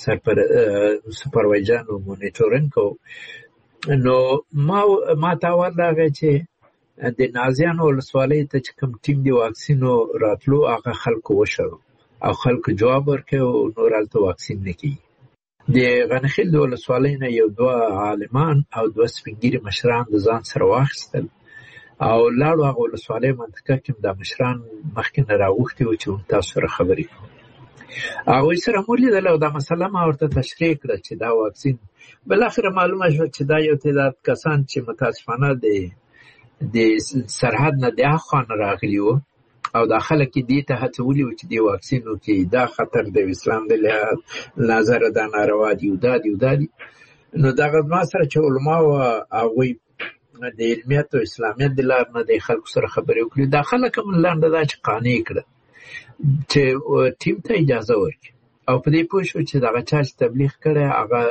سپروایزن او مونیټورینګ کوو. نو ما ته اول راغی چې د نازیانو ولسوالۍ ته چې کوم ټیم د واکسینو راتلو هغه خلکو وشړو او خلکو جواب ورکړ او نور هلته واکسین نه کېږي. د غنیخیل د ولسوالۍ نه یو دوه عالمان او دوه سپین ږیري مشران د ځان سره واخیستل او لاړو هغه ولسوالۍ منطقه کې دا مشران مخکې نه راغوښتي وو چې تاسو سره خبرې کوو. هغوی سره مو لیدل او دا مسله ما ورته تشریح کړه چې دا واکسین بالاخره معلومه شوه چې دا یو تعداد کسان چې متاسفانه د سرحد نه د هاخوا نه راغلي وو او دا خلک یې دې ته هڅولي وو چې دې واکسین وکړي. دا خطر د اسلام د نظره دا ناروا دي او دا دي. نو دغه ما سره چې علما وو هغوی د علمیت او اسلامیت د لارې نه د خلکو سره خبرې وکړي. دا خلک هم لنډه دا چې قانع کړه چې ټیم ته اجازه ورکړي او په دې پوه شو چې دغه چا چې تبلیغ کړی هغه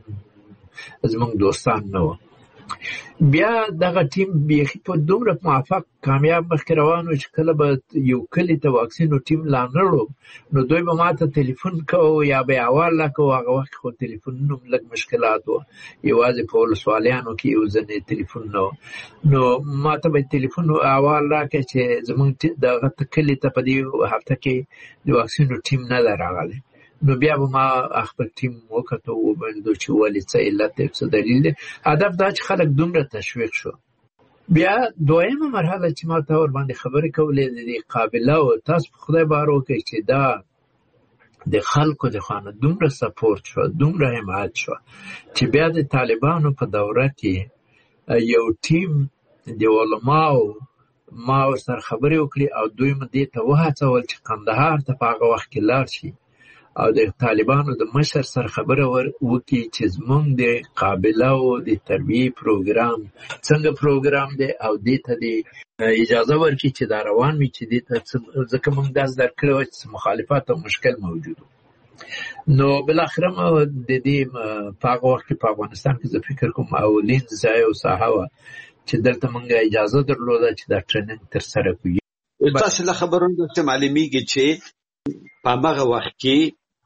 زموږ دوستان نه وو. بیا دغه ټیم بیخي په دومره موفق کامیاب مخکې روان و چې کله به یو کلي ته واکسینو ټیم لا نړو نو دوی به ما ته تلیفون کوو یا به یې احوال راکوو. هغه وخت خو تلیفونونه هم لږ مشکلات وو، یوازې په ولسوالیانو کې یو ځینې تلیفون نه و. نو ما ته به یې تلیفون احوال راکړی چې زموږ دغه کلي ته په دې هفته کې د واکسینو ټیم نه ده راغلی. نو بیا به ما خپل ټیم وکتو وبلدو چې ولې څه علت دی څه دلیل دی. هدف دا چې خلک دومره تشویق شو. بیا دویمه مرحله چې ما ته ورباندې خبرې کولې د قابله او تاسو په خدای باور وکړئ چې دا د خلکو د خوا نه دومره سپورت شوه، دومره حمایت شوه چې بیا د طالبانو په دوره کې یو ټیم د علماو ما ورسره خبرې وکړې او دوی مو دې ته وهڅول چې قندهار ته په هغه وخت کې لاړ شي او د طالبانو د مشر سره خبره وکړي چې زموږ د قابله او د تربیې پروګرام څنګه پروګرام دی او دې ته د اجازه ورکړي چې دا روان وي چې دې ته ځکه موږ داسې درکړی وه چې مخالفت او مشکل موجود و. نو بالاخره د دې په هغه وخت کې په افغانستان کې زه فکر کوم اولین ځای او ساحه وه چې دلته موږ اجازه درلوده چې دا ټریننګ ترسره کړو. تاسو له خبرونو څخه معلومیږي چې په هغه وخت کې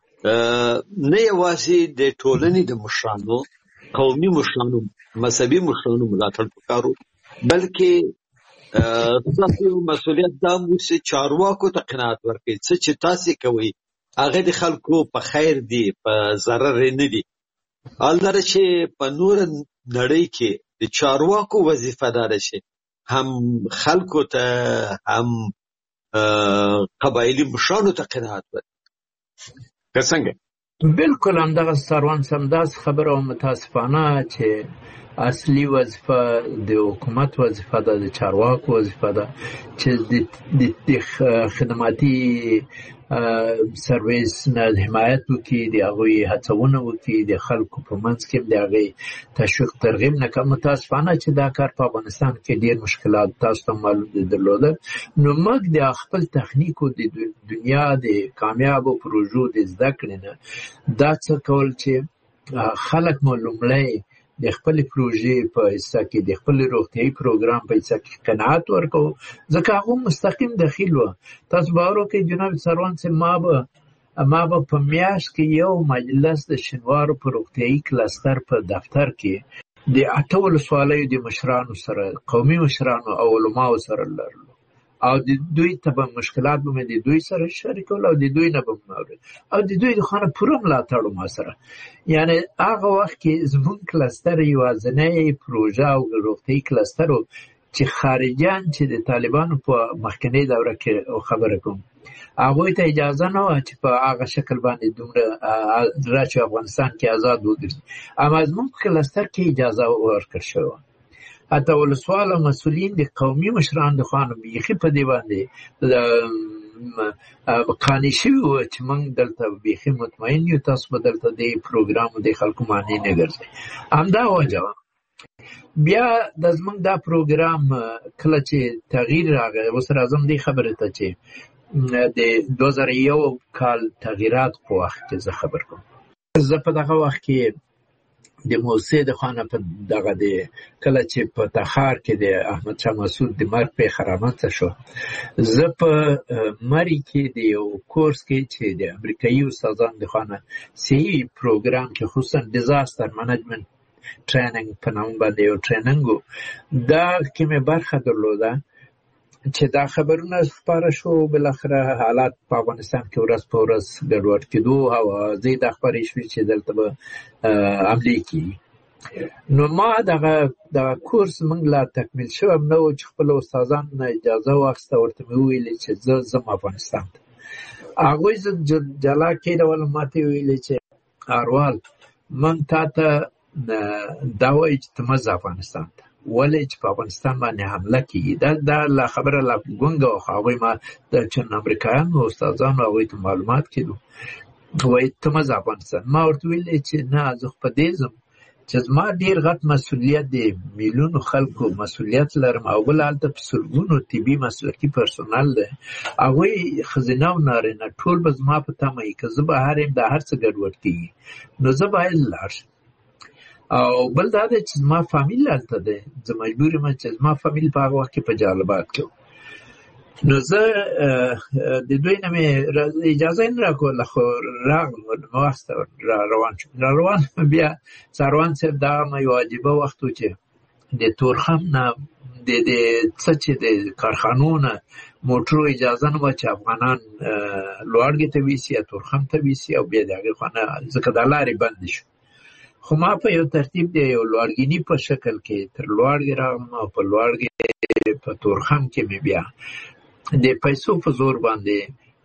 نه یوازې د ټولنې د مشرانو، قومي مشرانو، مذهبي مشرانو ملاتړ پکارو بلکې تاسو مسؤلیت دا مو چې چارواکو ته قناعت ورکړي چې تاسو کوي هغه د خلکو په خیر دی، په ضرر نه دی. البته چې په نور نړۍ کې د چارواکو وظیفه ده چې هم خلکو ته هم قبایلی مشرانو ته قناعت ورکړي. که څنګه؟ بالکل همدغه سروان سمداس خبره او متاسفانه چې اصلي وظیفه د حکومت وظیفه ده، د چارواکو وظیفه ده چې د خدماتي سرویس نه حمایت وکړي، د هغوی هڅونه وکړي، د خلکو په منځ کې د هغوی تشویق ترغیب نه کړي. متاسفانه چې دا کار په افغانستان کې ډېر مشکلات تاسو ته معلوم دي درلودل. نو موږ د خپل تخنیکو د دنیا د کامیابو پروژو د زده کړې نه دا څه کول چې خلک مو لومړی د خپل پروژې په حصہ کې د خپل روغتیايي پروګرام په حصہ کې قناعت ورکو، ځکه هغه مستقیم دخیل و. تاسو باور وکړئ جناب سروان چې ما به په میاشت کې یو مجلس د شینوارو په روغتیايي کلستر په دفتر کې د 8 ولسوالیو د مشرانو سره، قومي مشرانو او علماو سره لرلو، او د دوی ته به مشکلات به د دوی سره شریکول او د دوی نه به موري او د دوی د خانه پوره ملاتړ ما سره. یعنی هغه وخت کې زمون کلستر یوازینی پروژه او روغتیايي کلستر چې خارجيان چې د طالبانو په مخکنی دوره کې خبره کوم هغه ته اجازه نه و چې په هغه شکل باندې دومره راځي افغانستان کې آزاد وګرځي، اما زمون کلستر کې اجازه ورکړ شو. حتی ولسوال او مسؤلین د قومي مشران د خوانو بیخي په دی باندې قانع شوي وو چې موږ دلته بیخي مطمئن یو تاسو به دلته د پروګرام د خلکو معنی نه ګرځي. همدا وجه بیا د زموږ دا پروګرام کله چې تغییر راغی، اوس راځم دې خبرې ته چې د 2001 کال تغییرات په وخت کې زه خبر کوم. زه په دغه وخت کې د موسی د خانه په دغه د کله چې په تخار کې د احمد شاه مسعود د مرګ په خرامت شو، زه په مری کې د یو کورس کې چې د امریکایي استادانو د خانه سی پروګرام کې خصوصا ډیزاستر منیجمنت ټریننګ په نوم باندې یو ټریننګ دا کې مې برخه درلوده چې دا خبرونه خبره شو. بالاخره حالات په افغانستان کې ورځ په ورځ ګډوډ کېدو او زیاته خبرې شوې چې دلته به عملي کیږي. نو ما دغه کورس موږ لا تکمیل شو نو چې خپل استادانو نه اجازه واخیسته، ورته مې وویل چې زه ځم افغانستان ته. هغوی زه جلا کېدول، ماته ویلې چې اروال موږ تا ته دا وایي چې ته مه ځه افغانستان ته، ولې چې په افغانستان باندې حمله کیږي. دا لا خبره لا ګونګه وه. هغوی ما د چند امریکایانو استادانو هغوی ته معلومات کېدو، وایي ته مه ځه افغانستان. ما ورته ویلې چې نه، زه خو په دې ځم چې زما ډېر غټ مسؤلیت دی، میلیونو خلکو مسؤلیت لرم او بل هلته په سلګونو طبي مسلکي پرسونل دی، هغوی ښځینه او نارینه ټول به زما په تمه وي. که زه بهر یم دا هر څه ګډوډ کېږي، نو زه باید لاړ شم. او بل دا دی چې زما فامیل هلته دی، زه مجبور یم چې زما فامیل په هغه وخت کې په جلالاباد کې و. نو زه د دوی نه مې اجازه نه راکوله، خو راغلم واخیسته روان شوم. روان بیا سروان صاحب دا یو عجیبه وخت و چې د تورخم نه د څه چې د کارخانو نه موټرو اجازه نه وه چې افغانان لوړګي ته ویسي یا تورخم ته ویسي، او بیا د هغې خوا نه ځکه دا لارې بندې شو. خو ما په یو ترتیب د یو لوړګیني په شکل کې تر لوړګي راغلم او په لوړګي په تورخم کې مې بیا د پیسو په زور باندې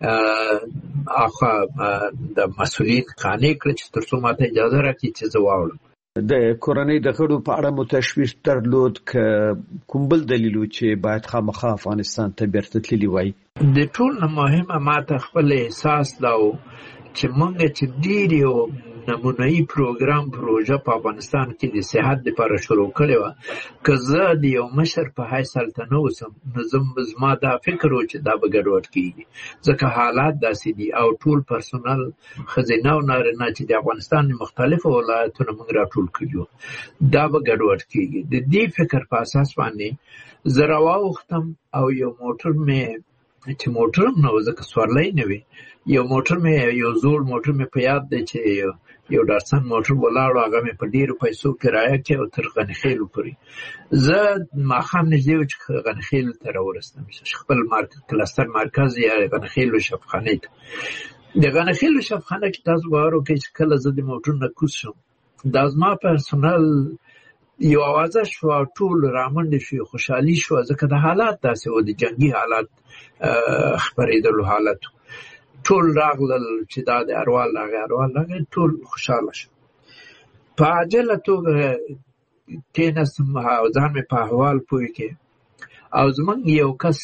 د مسؤلین قانع کړ چې تر څو ماته اجازه راکړي چې زه واوړم. د کورنۍ د غړو په اړه مو تشویش درلود که کوم بل دلیل و چې باید خامخا افغانستان ته بیرته تللي وای؟ د ټول نه مهمه ماته خپل احساس دا و چې موږ چې ډېر یو نمونه‌يي پروګرام پروژه په افغانستان کې د صحت لپاره شروع کړې وه، که زه د یو مشر په حیث هلته نه اوسم نو زما دا فکر و چې دا به ګډوډ کېږي، ځکه حالات داسې دي او ټول پرسونل ښځینه او نارینه چې د افغانستان د مختلفو ولایتونو موږ راټول کړي وو، دا به ګډوډ کېږي. د دې فکر په اساس باندې زه راواوښتم او یو موټر مې چې موټر نه ځکه سورلۍ نه وي یو موټر مې یو زوړ موټر مې په یاد دی چې یو ډارسن موټر ولاړو هغه مې په ډیرو پیسو کرایه کې او تر غنخیلو پورې زه ماښام نږدې و چې غنخیلو ته راورسېدم خپل کلستر مرکز یا غنخیلو شفخانې ته د غنخیلو شفخانه کې تاسو باور وکړئ چې کله زه د موټر نه کوز شوم دا زما پرسونل یو اوازه شوه ټول رامنډې شوې خوشحالي شوه ځکه د حالات داسې و د جنګي حالات خپرېدلو حالت ټول راغلل چې دا د اروال راغی ټول خوشحاله شو په عاجله توګه کېناستم او ځان مې په احوال پوه کې او زمونږ یو کس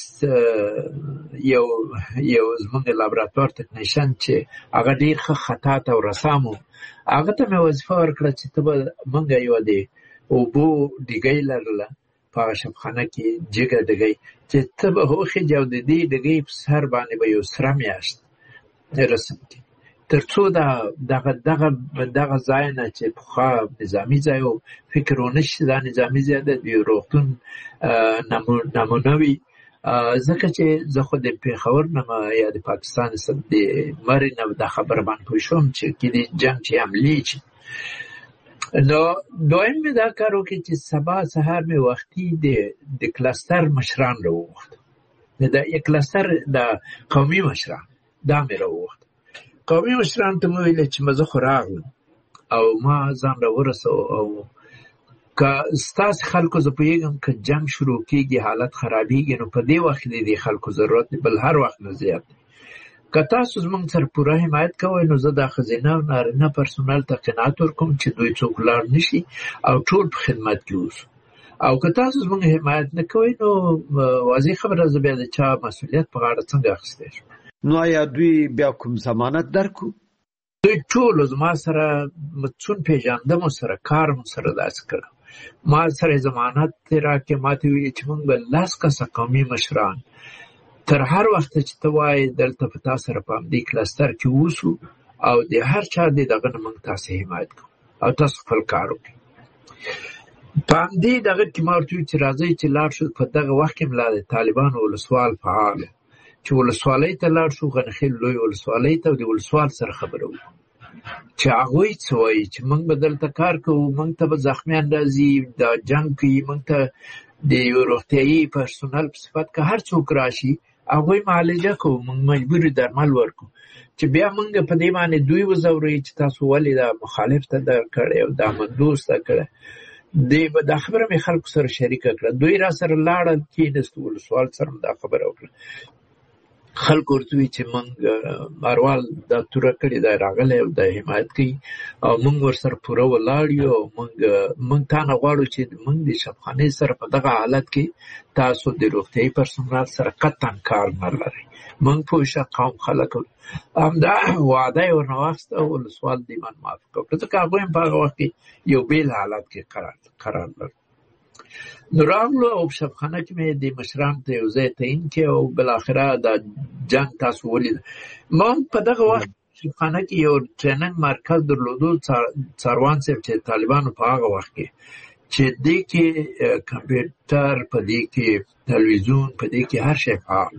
یو زمونږ لابراتوار تکنیشن چې هغه ډېر ښه خطاط او رسام و هغه ته مې وظیفه ورکړه چې ته به مونږ یوه د اوبو ډیګۍ لرله په هغه شفخانه کې جګه ډیګۍ چې ته به وخېږې او د دې ډیګۍ په سر باندې به یو سره میاشت رسم کې تر څو دغه ځای نه چې پخوا نظامي ځای و فکر ونه شي دا نظامي ځای ده د یو روغتون نمونه وي ځکه چې زه خو د پېښور نه یا د پاکستان د مرې نه دا خبره باندې پوه شوم چې کې د جنګ چې حملې چې نو دویم مې دا کار وکړ چې سبا سهار مې وختي د کلستر مشران راوغوښت د کلستر د قومي مشران دا مې راوغوښت قومي مشران ته مې ویل چې زه خو راغلم او ما ځان راورسوه او که ستاسې خلکو زه پوهېږم که جنګ شروع کېږي حالت خرابېږي نو په دې وخت کې د خلکو ضرورت دی بل هر وخت نه زیات دی که تاسو زموږ سره پوره حمایت کوئ نو زه دا ښځینه او نارینه پرسونل ته قناعت ورکوم چې دوی څوک ولاړ نه شي او ټول په خدمت کې اوسو او که تاسو زموږ حمایت نه کوئ نو واضح خبره زه بیا د چا مسؤلیت په غاړه څنګه اخیستی شم نو آیا دوی بیا کوم ضمانت درکو دوی ټولو زما سره څون پېژانده مو سره کار مو سره داسې کړی ما سره ضمانت راکړې ما ته ویلي چې موږ به 10 کسه قومي مشران تر هر وخت چې ته وایې دلته په تا سره په همدې کلستر کې اوسو او د هر چا د دغه نه موږ تاسې حمایت کوو او تاسو خپل کار وکړئ په همدې دغه کې ما ورته وویل چې راځئ چې لاړ شو په دغه وخت کې ملا د طالبانو ولسوال فعال چې ولسوالۍ ته لاړ شو غنخیل لوی ولسوالۍ ته د ولسوال سره خبره وکړو چې هغوی څه وایي چې موږ به دلته کار کوو موږ ته به زخمیان راځي دا جنګ کوي موږ ته د یو روغتیایي پرسونل په صفت که هر څوک راشي هغوی معالجه کوو موږ مجبوري درمل ورکو چې بیا موږ په دې باندې دوی وځوروي چې تاسو ولې دا مخالف ته دا کړی او دا مندوز ته کړی دا خبره مې خلکو سره شریکه کړه دوی را سره لاړل کېناستو ولسوال سره دا خبره وکړه خلکو ورته وایي چې موږ اروال دا توره کړې دا راغلی او دا حمایت کوي او موږ ورسره پوره ولاړ یو او موږ تا نه غواړو چې موږ د شفخانې سره په دغه حالت کې تاسو د روغتیایي پرسونل سره قطعا کار نه لرئ موږ پوه شه قوم خلک همدا وعده یې ورنه واخیسته او ولسوال دې باندې موافقه وکړه ځکه هغوی هم په هغه وخت کې یو بیل حالت کې قرار لرل نو راغلو او په شفخانه کې مې د مشرانو ته یو ځای تعیین کې او بالاخره دا جنګ تاسو ولید ما په دغه وخت شفخانه کې یو ټریننګ مرکز درلودو څاروان صاحب چې طالبانو په هغه وخت کې چې دې کې کمپیوټر په دې کې تلویزیون په دې کې هر شی فعال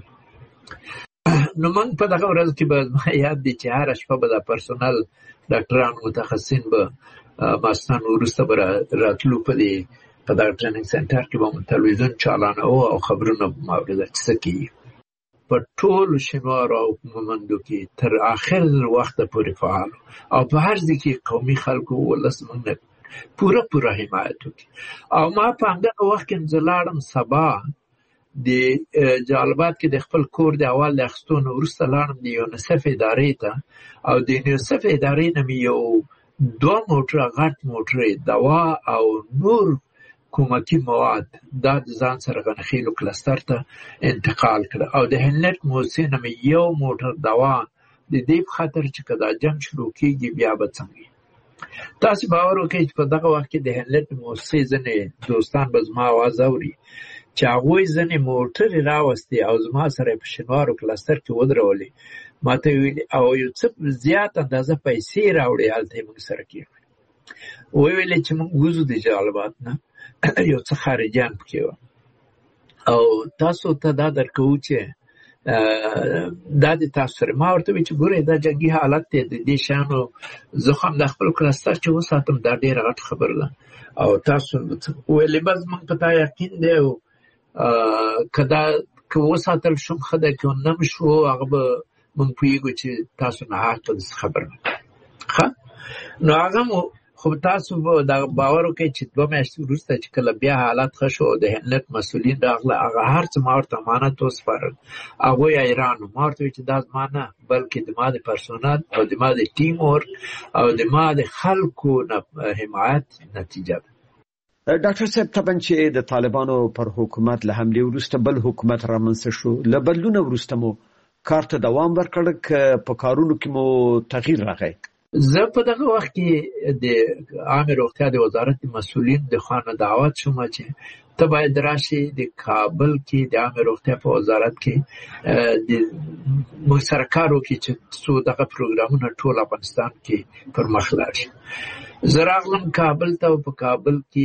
نو موږ په دغه ورځ کې به ما یاد دی چې هره شپه به دا پرسونل ډاکټران متخصصین به ماستان وروسته به راتلو په دغه ټریننګ سنټر کې به مو تلویزیون چالانه او خبرونه به ما اورېدل چې څه کېږي په ټولو شینوارو او مومندو کې تر آخر وخته پورې فعال او په هر ځای کې قومي خلکو ولس موږ نه پوره حمایت وکړي او ما په همدغه وخت کې زه لاړم سبا د جلالآباد کې د خپل کور د اول د اخیستو نه وروسته لاړم د یونیسف ادارې ته او د یونیسف ادارې نه مې یو 2 موټره غټ موټرې دوا او نور کومکی مواد دا د ځان سره غنخیلو کلستر ته انتقال کړه او د هلنټ موسسې نه مې یو موټر دوا د دې په خاطر چې که دا جنګ شروع کېږي بیا به څنګه تاسو باور وکړئ چې په دغه وخت کې د هلنټ موسسې ځینې دوستان به زما اواز اوري چې هغوی ځینې موټرې راوستې او زما سره په شینوارو کلستر کې ودرولې ما ته ویلي او یو څه زیات اندازه پیسې راوړې هلته یې موږ سره کېښودې ویلې چې موږ وځو د جلالآباد نه یو څه خارجیان پکې وو او تاسو ته دا درکوو چې دا د تاسو سره ما ورته وی چې ګوره دا جنگي حالت دی د دې شانو زه هم د خپل کلستر چې وساتم دا ډېره غټ خبره ده او تاسو ولې بس موږ په تا یقین دی او کدا که وساتل شم خدای که نه شو هغه به موږ پوهېږو چې تاسو نه حق خبر نه نو هغه مو خو تاسو به دا باور وکړئ چې 2 میاشتې وروسته چې کله بیا حالت ښه شو د هلنت مسؤلین راغله هغه هر څه ما ورته امانت وسپارل هغوی حیران وو ما ورته ویل چې دا زما نه بلکې د ما د پرسونل او د ما د ټیم ورک او د ما د خلکو حمایت نتیجه ده ډاکټر صاحب طبعا چې د طالبانو پر حکومت له حملې وروسته بل حکومت رامنځته شو له بدلون وروسته مو کار ته دوام ورکړ که په کارونو کې مو تغییر راغی زه په دغه وخت کې د عامه روغتیا د وزارت مسؤلین د خانه دعوت شوم چې ته باید راشي د کابل کې د عامه روغتیا په وزارت کې د مشترکه روکي چې څو دغه پروګرامونه ټول افغانستان کې پر مخ لاړ شي زه راغلم کابل ته او په کابل کې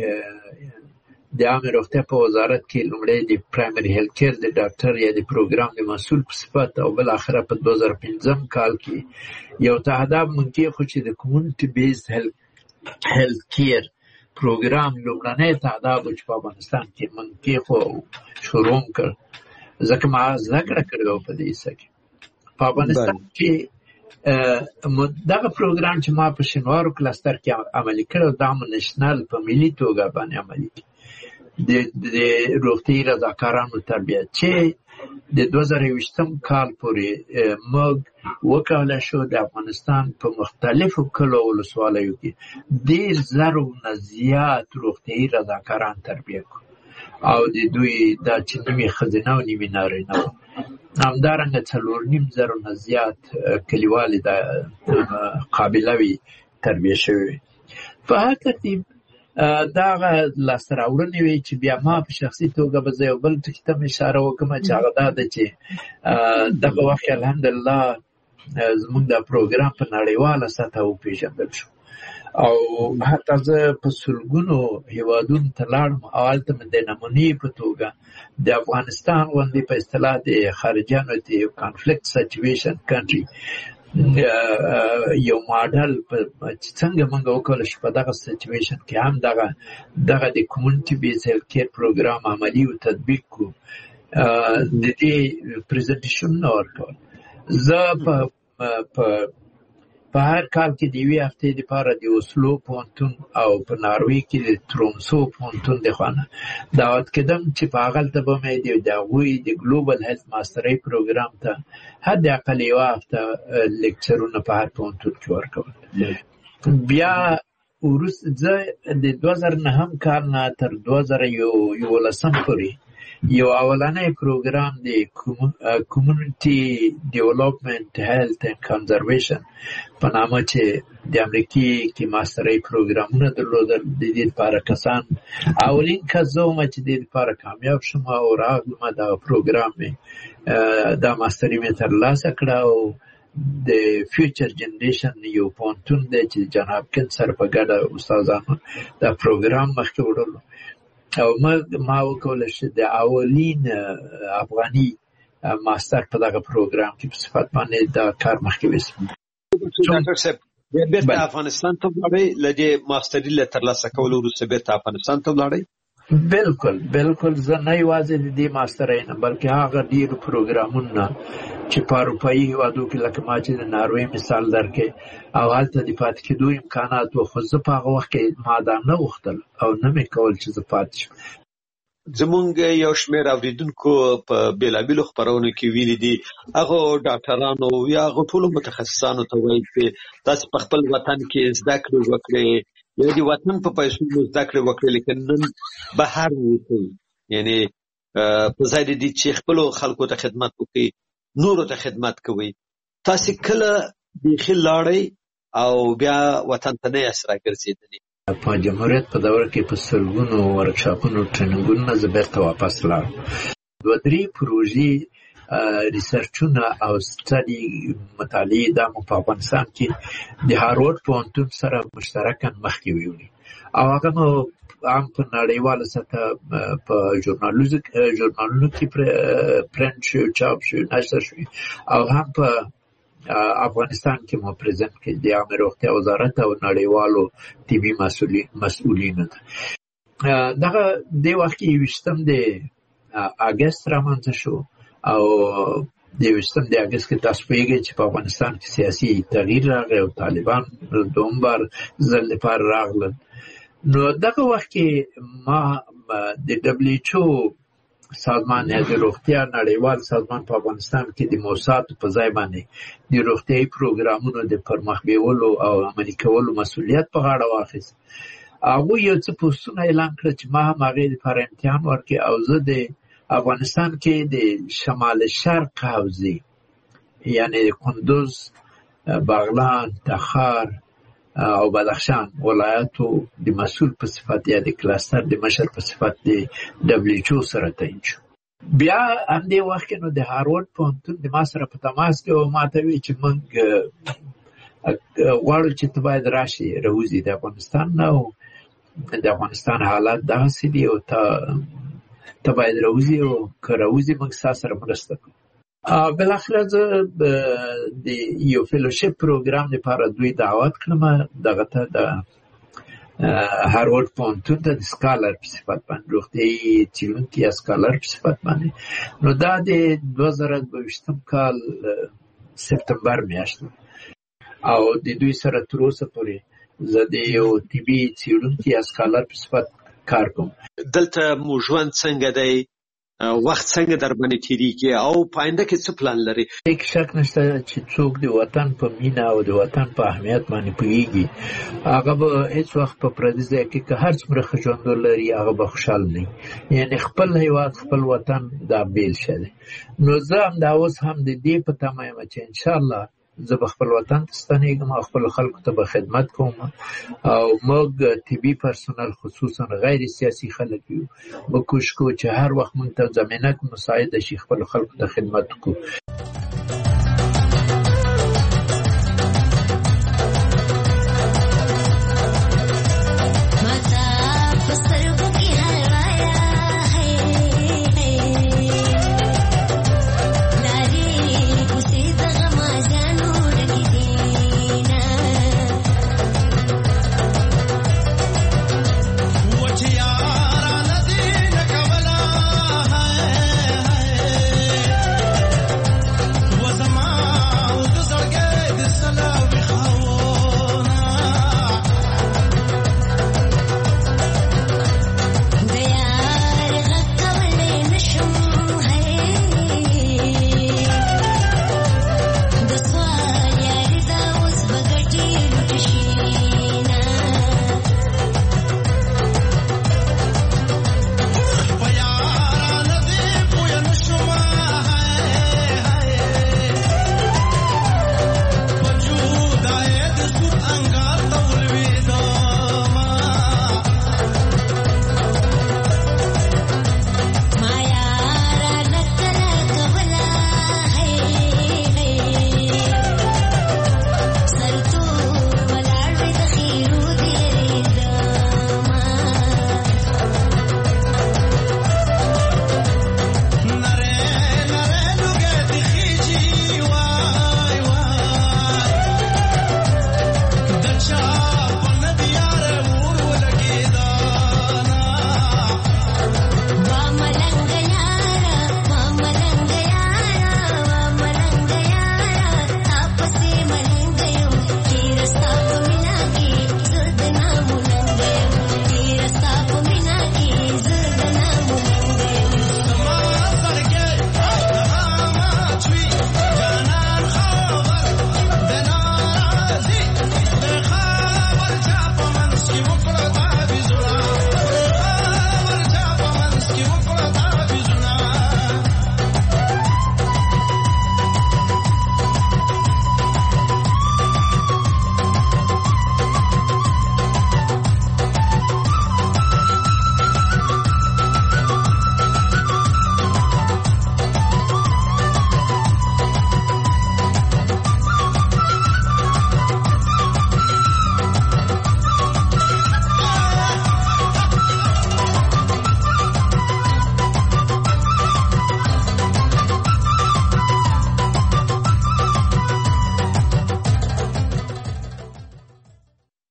د عامه روغتیا په وزارت کې لومړی د پرایمري هیلث کیر د ډاکټر یا د پروګرام د مسؤل په صفت او بل اخره په 2015 کال کې یو تهداب مونږ خو چې د کمیونټي بیس هیلث کیر پروګرام لومړنی تهداب چې په افغانستان کې مونږ خو شروع کړ ځکه ما زده کړو په دې سکه په افغانستان کې دغه پروګرام چې ما په شینوارو کلستر کې عملي کړو دا نېشنل په ملي توګه باندې عملي د روغتي رضاکارانو تربیت چې د 2020 کال پورې موږ وکړل شو د افغانستان په مختلفو کلو ولسوالیو کې ډېر زرو نه زیات روغتي رضاکاران تربیت او د دوی دا چې نومي خزینه او نیمه نارینه همدارنګه 4.5 نه زیات کلیوالې د قابلوي تربیه شوی په هر ترتیب دا لاسته راوړنې وي چې بیا ما په شخصي توګه به زه یو بل ټکي ته اشاره وکړم چې هغه دا ده چې دغه وخت الحمدلله زموږ دا پروګرام په نړیواله سطحه وپېژندل شو او حتی زه په سلګونو هیوادونو ته لاړم او هلته مې د نمونې په توګه د افغانستان غوندې په اصطلاح د خارجیانو د کانفلیکټ سچویشن کنټري یو ماډل چې څنګه موږ وکړل شو په دغه سچویشن کې هم دغه د کمیونټي بیس هیلث کیر پروګرام عملي او تطبیق کو د دې پریزنټیشن ورکول زه په هر کال کې د یوې هفتې لپاره د اوسلو پوهنتون او په ناروې کې د ترومسو پوهنتون د خوا نه دعوت کېدم چې په هغلته به مې د هغوی د ګلوبل هیلث ماسټرۍ پروګرام ته حداقل یوه هفته لیکچرونه په هر پوهنتون کې ورکول بیا وروسته زه د 2009 کال نه تر 2011 پورې یو اولنی پروګرام د کمیونټي ډیولپمنٹ هیلث اند کنزرویشن په نامه چې د امریکای کې ماسترۍ پروګرامونه درلودل د دې لپاره کسان اولین کزو چې د دې لپاره کامیاب شوم او راغلم دا پروګرام دا ماسترۍ مې ترلاسه کړه او د فیوچر جنریشن یو پونتون دی چې جناب کن سره په ګډه استادانو دا پروګرام مخکې وړلو او ما وکولای شم د اولین افغاني ماستر په دغه پروګرام کې په صفت باندې دا کار مخکې وسم ډاکټر صاحب بیرته افغانستان ته ولاړی لږه ماستری له ترلاسه کولو وروسته بیرته افغانستان ته ولاړی بالکل زه نه یوازې د دې ماسترۍ نه بلکې هغه ډېر پروګرامونه چې په اروپایي هېوادو کې لکه ما چې د ناروې مثال درکې او هلته د پاتې کېدو امکانات و خو زه په هغه وخت کې ما دا نه غوښتل او نه مې کول چې زه پاتې شم زمونږ یو شمېر اورېدونکو په بېلابېلو خپرونو کې ویلي دي هغه ډاکټرانو یا هغه ټولو متخصصانو ته وایي چې تاسو په خپل وطن کې زده کړې وکړئ یا د وطن په پیسو زده کړې وکړئ لیکن نن بهر ووځئ یعنې په ځای د دې چې خپلو خلکو ته خدمت وکړئ نورو ته خدمت کوئ تاسو کله بیخي لاړئ او بیا وطن ته نه یاست راګرځېدلي په جمهوریت په دوره کې په سلګونو ورکشاپونو ټریننګونو زه بیرته واپس لاړم 2-3 پروژې ریسرچونه او سټډي مطالعې دا مو په افغانستان کې د هاروارد پوهنتون سره مشترکاً مخکې ویولي او هغه مو عام په نړیواله سطح په ژورنالونو کې پرنټ شو، چاپ شو، نشر شو، او هم په افغانستان کې مو پریزنټ کړي د عامه روغتیا وزارت او نړیوالو طبي مسؤلینو ته. دغه د وخت کې 20 د اگست رامنځته شو او د 20 د اگست کې تاسو پیږئ چې په افغانستان کې سیاسي تغییر راغی او طالبان دومبر ځل لپاره راغلل. نو دغه وخت کې ما د WHO سازمان د روغتیا نړیوال سازمان په افغانستان کې د موسساتو په ځای باندې د روغتیايي پروګرامونو د پرمخ بیولو او عملي کولو مسؤلیت په غاړه واخیست. هغه یو څه پوسټونه اعلان کړ چې ما هم هغې لپاره امتحان ورکړی او زه د افغانستان کې د شمال شرق حوزې یعنې د کندوز، بغلان، تخار او بدخشان ولایتو د مسؤل په صفت یا د کلاستر د مشر په صفت د WHO سره تعیین شو. بیا همدې وخت کې نو د هارورډ پوهنتون د ما سره په تماس کې او ما ته ویل چې موږ غواړو چې ته باید راشي راوځي د افغانستان نه او د افغانستان حالات داسې دي او ته باید راوځي او که راوځي موږ ستا سره مرسته کوو. بالاخره زه د یو فیلوشپ پروګرام لپاره دوی دعوت کړم دغه ته د هارورډ پوهنتون ته د سکالر په صفت باندې روغتیايي څېړونکي یا سکالر په صفت باندې. نو دا د 2022 کال سپتمبر میاشت او د دوی سره تر اوسه پورې زه د یو طبي څېړونکي یا سکالر په صفت کار کوم. دلته مو ژوند څنګه دی؟ وخت څنګه در باندې تیریږي او په آینده کې څه پلان لري؟ هیڅ شک نشته چې څوک د وطن په مینه او د وطن په اهمیت باندې پوهیږي هغه به هیڅ وخت په پردي ځای کې که هر څومره ښه ژوند ولري هغه به خوشحال نه وي. یعنې خپل هیواد خپل وطن دا بیل شه دی. نو زه همدا اوس هم د دې په تمه یم چې انشاءالله زه به خپل وطن ته ستنېږم او خپل خلکو ته به خدمت کوم او موږ طبي پرسونل خصوصا غیر سیاسي خلک یو به کوشش کوو چې هر وخت موږ ته زمینه مساعده شي خپل خلکو ته خدمت وکړو.